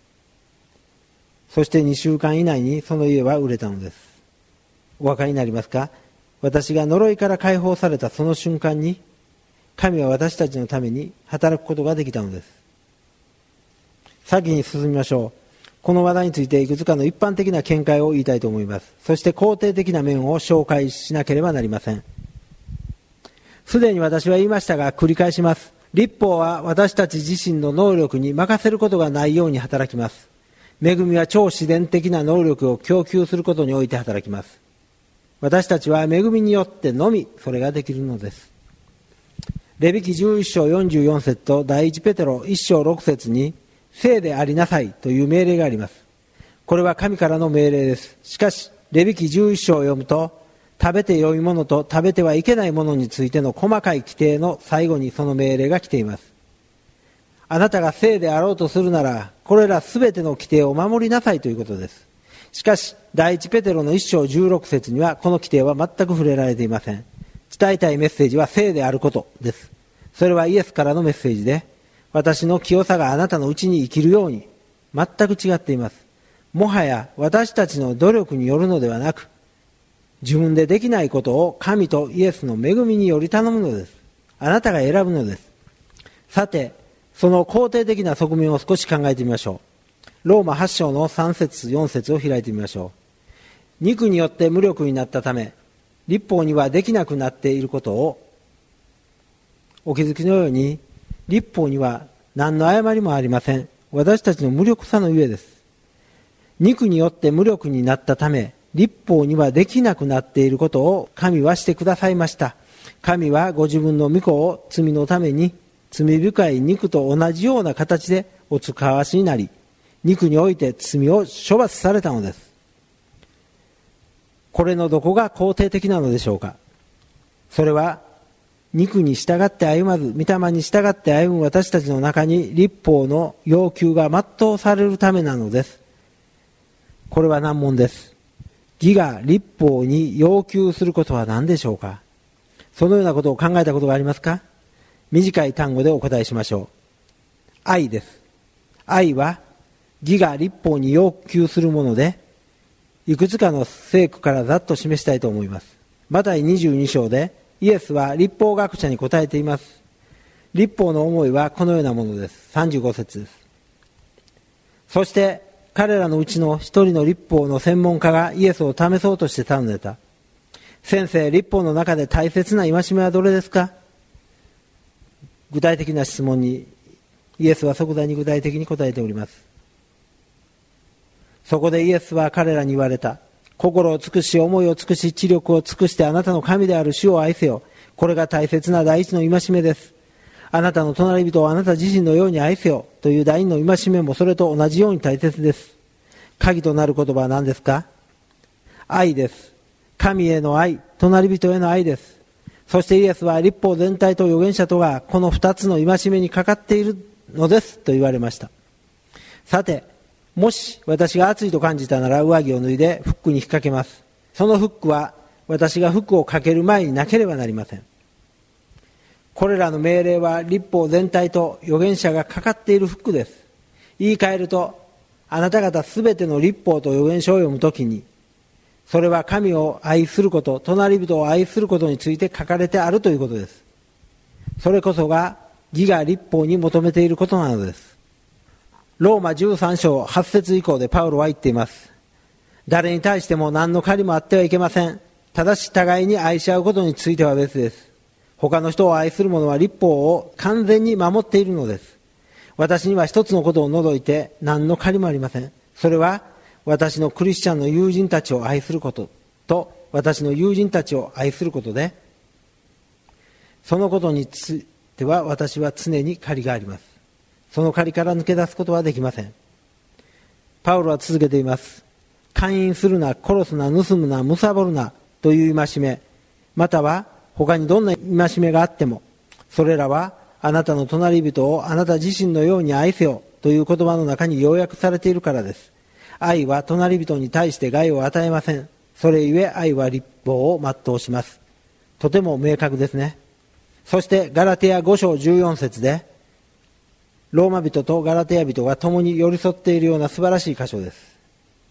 そしてにしゅうかん以内にその家は売れたのです。お分かりになりますか？私が呪いから解放されたその瞬間に、神は私たちのために働くことができたのです。先に進みましょう。この話題についていくつかの一般的な見解を言いたいと思います。そして肯定的な面を紹介しなければなりません。すでに私は言いましたが、繰り返します。律法は私たち自身の能力に任せることがないように働きます。恵みは超自然的な能力を供給することにおいて働きます。私たちは恵みによってのみそれができるのです。レビ記じゅういっ章よんじゅうよん節と第一ペテロいっ章ろく節に聖でありなさいという命令があります。これは神からの命令です。しかしレビ記じゅういっ章を読むと、食べて良いものと食べてはいけないものについての細かい規定の最後にその命令が来ています。あなたが聖であろうとするなら、これらすべての規定を守りなさいということです。しかし第一ペテロのいっ章じゅうろく節にはこの規定は全く触れられていません。伝えたいメッセージは聖であることです。それはイエスからのメッセージで、私の清さがあなたのうちに生きるように全く違っています。もはや私たちの努力によるのではなく、自分でできないことを神とイエスの恵みにより頼むのです。あなたが選ぶのです。さて、その肯定的な側面を少し考えてみましょう。ローマはち章のさん節よん節を開いてみましょう。肉によって無力になったため、律法にはできなくなっていることをお気づきのように、律法には何の誤りもありません。私たちの無力さのゆえです。肉によって無力になったため、律法にはできなくなっていることを神はしてくださいました。神はご自分の御子を罪のために罪深い肉と同じような形でお使わしになり、肉において罪を処罰されたのです。これのどこが肯定的なのでしょうか。それは肉に従って歩まず、御霊に従って歩む私たちの中に律法の要求が全うされるためなのです。これは難問です。義が律法に要求することは何でしょうか。そのようなことを考えたことがありますか。短い単語でお答えしましょう。愛です。愛は義が律法に要求するもので、いくつかの聖句からざっと示したいと思います。マタイにじゅうに章でイエスは律法学者に答えています。律法の思いはこのようなものです。さんじゅうご節です。そして彼らのうちの一人の律法の専門家がイエスを試そうとして尋ねた。先生、律法の中で大切な戒めはどれですか。具体的な質問にイエスは即座に具体的に答えております。そこでイエスは彼らに言われた。心を尽くし、思いを尽くし、知力を尽くしてあなたの神である主を愛せよ。これが大切な第一の戒めです。あなたの隣人をあなた自身のように愛せよという第二の戒めもそれと同じように大切です。鍵となる言葉は何ですか。愛です。神への愛、隣人への愛です。そしてイエスは律法全体と預言者とがこの二つの戒めにかかっているのですと言われました。さて、もし私が暑いと感じたなら上着を脱いでフックに引っ掛けます。そのフックは私が服をかける前になければなりません。これらの命令は律法全体と預言者がかかっているフックです。言い換えると、あなた方すべての律法と預言書を読むときに、それは神を愛すること、隣人を愛することについて書かれてあるということです。それこそが義が律法に求めていることなのです。ローマじゅうさん章はち節以降でパウロは言っています。誰に対しても何の借りもあってはいけません。 ただし互いに愛し合うことについては別です。他の人を愛する者は律法を完全に守っているのです。私には一つのことを除いて何の借りもありません。それは私のクリスチャンの友人たちを愛することと私の友人たちを愛することで、そのことについては私は常に借りがあります。その借りから抜け出すことはできません。パウロは続けています。姦淫するな、殺すな、盗むな、貪るなという戒め、または他にどんな戒めがあっても、それらはあなたの隣人をあなた自身のように愛せよという言葉の中に要約されているからです。愛は隣人に対して害を与えません。それゆえ愛は律法を全うします。とても明確ですね。そしてガラテヤご章じゅうよん節で、ローマ人とガラテヤ人が共に寄り添っているような素晴らしい箇所です。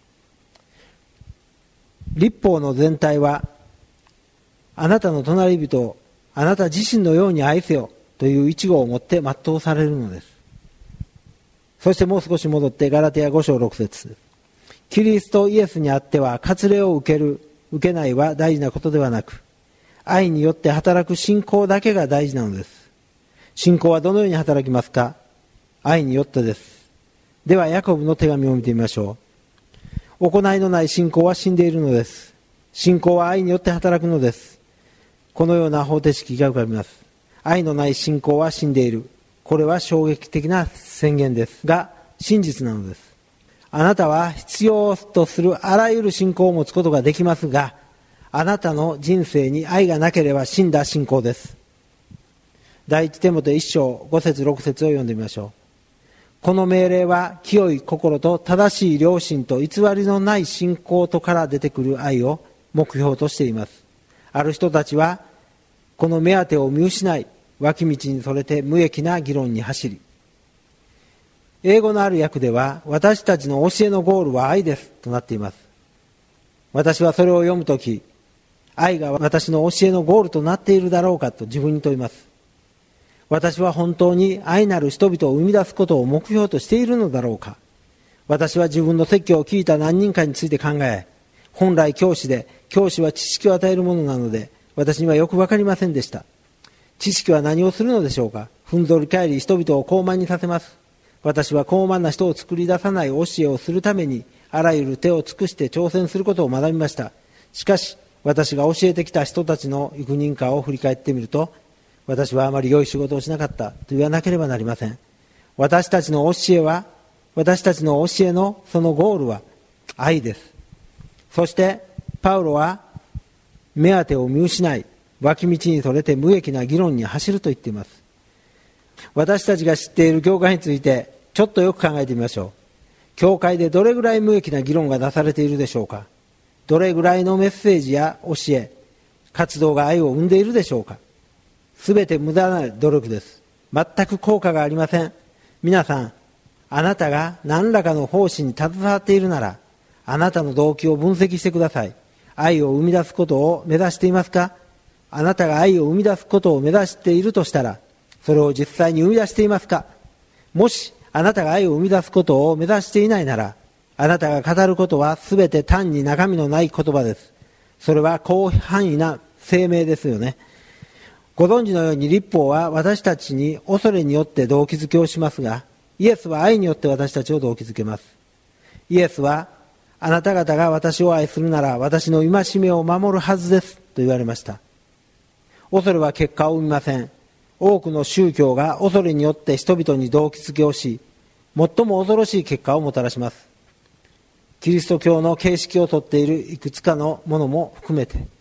律法の全体は、あなたの隣人をあなた自身のように愛せよという一語をもって全うされるのです。そしてもう少し戻ってガラテヤご章ろく節、キリストイエスにあっては割礼を受ける受けないは大事なことではなく、愛によって働く信仰だけが大事なのです。信仰はどのように働きますか？愛によってです。ではヤコブの手紙を見てみましょう。行いのない信仰は死んでいるのです。信仰は愛によって働くのです。このような方程式が浮かびます。愛のない信仰は死んでいる。これは衝撃的な宣言ですが、真実なのです。あなたは必要とするあらゆる信仰を持つことができますが、あなたの人生に愛がなければ死んだ信仰です。第一テモテいち章ご節ろく節を読んでみましょう。この命令は清い心と正しい良心と偽りのない信仰とから出てくる愛を目標としています。ある人たちはこの目当てを見失い、脇道にそれて無益な議論に走り、英語のある訳では私たちの教えのゴールは愛ですとなっています。私はそれを読むとき、愛が私の教えのゴールとなっているだろうかと自分に問います。私は本当に愛なる人々を生み出すことを目標としているのだろうか。私は自分の説教を聞いた何人かについて考え、本来教師で、教師は知識を与えるものなので、私にはよく分かりませんでした。知識は何をするのでしょうか。ふんぞり返り人々を傲慢にさせます。私は傲慢な人を作り出さない教えをするために、あらゆる手を尽くして挑戦することを学びました。しかし、私が教えてきた人たちの幾人かを振り返ってみると、私はあまり良い仕事をしなかったと言わなければなりません。私たちの教えは、私たちの教えのそのゴールは愛です。そして、パウロは、目当てを見失い、脇道にそれて無益な議論に走ると言っています。私たちが知っている教会について、ちょっとよく考えてみましょう。教会でどれぐらい無益な議論がなされているでしょうか。どれぐらいのメッセージや教え、活動が愛を生んでいるでしょうか。すべて無駄な努力です。全く効果がありません。皆さん、あなたが何らかの奉仕に携わっているなら、あなたの動機を分析してください。愛を生み出すことを目指していますか？あなたが愛を生み出すことを目指しているとしたら、それを実際に生み出していますか？もし、あなたが愛を生み出すことを目指していないなら、あなたが語ることはすべて単に中身のない言葉です。それは広範囲な声明ですよね。ご存知のように律法は私たちに恐れによって動機づけをしますが、イエスは愛によって私たちを動機づけます。イエスは、あなた方が私を愛するなら私の戒めを守るはずですと言われました。恐れは結果を生みません。多くの宗教が恐れによって人々に動機づけをし、最も恐ろしい結果をもたらします。キリスト教の形式をとっているいくつかのものも含めて。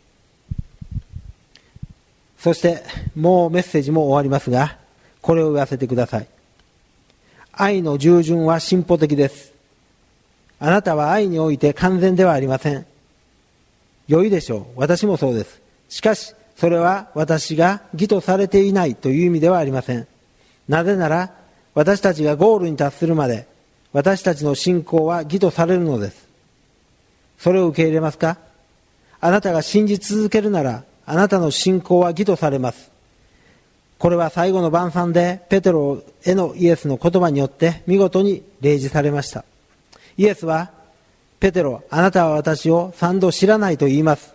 そしてもうメッセージも終わりますが、これを言わせてください。愛の従順は進歩的です。あなたは愛において完全ではありません。良いでしょう。私もそうです。しかしそれは私が義とされていないという意味ではありません。なぜなら私たちがゴールに達するまで私たちの信仰は義とされるのです。それを受け入れますか？あなたが信じ続けるならあなたの信仰は義とされます。これは最後の晩餐でペテロへのイエスの言葉によって見事に例示されました。イエスは、ペテロ、あなたは私を三度知らないと言います。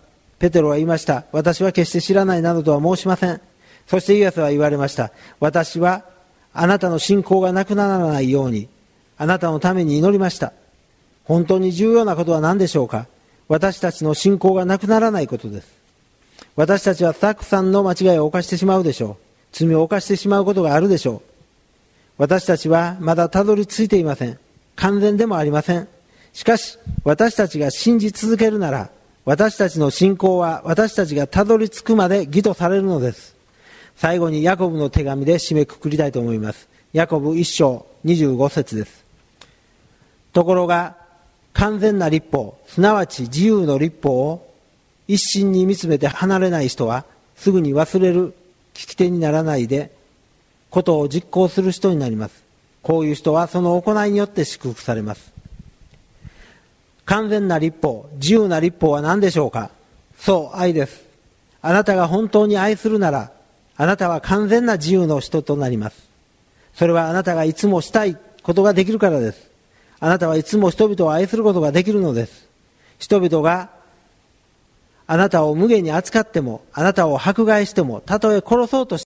ペテロは言いました。私は決して知らないなどとは申しません。そしてイエスは言われました。私はあなたの信仰がなくならないようにあなたのために祈りました。本当に重要なことは何でしょうか。私たちの信仰がなくならないことです。私たちはたくさんの間違いを犯してしまうでしょう。罪を犯してしまうことがあるでしょう。私たちはまだたどり着いていません。完全でもありません。しかし私たちが信じ続けるなら、私たちの信仰は私たちがたどり着くまで義とされるのです。最後にヤコブの手紙で締めくくりたいと思います。ヤコブ一章にじゅうご節です。ところが完全な律法、すなわち自由の律法を一心に見つめて離れない人は、すぐに忘れる聞き手にならないでことを実行する人になります。こういう人はその行いによって祝福されます。完全な律法、自由な律法は何でしょうか。そう、愛です。あなたが本当に愛するなら、あなたは完全な自由の人となります。それはあなたがいつもしたいことができるからです。あなたはいつも人々を愛することができるのです。人々があなたを無下に扱っても、あなたを迫害しても、たとえ殺そうとして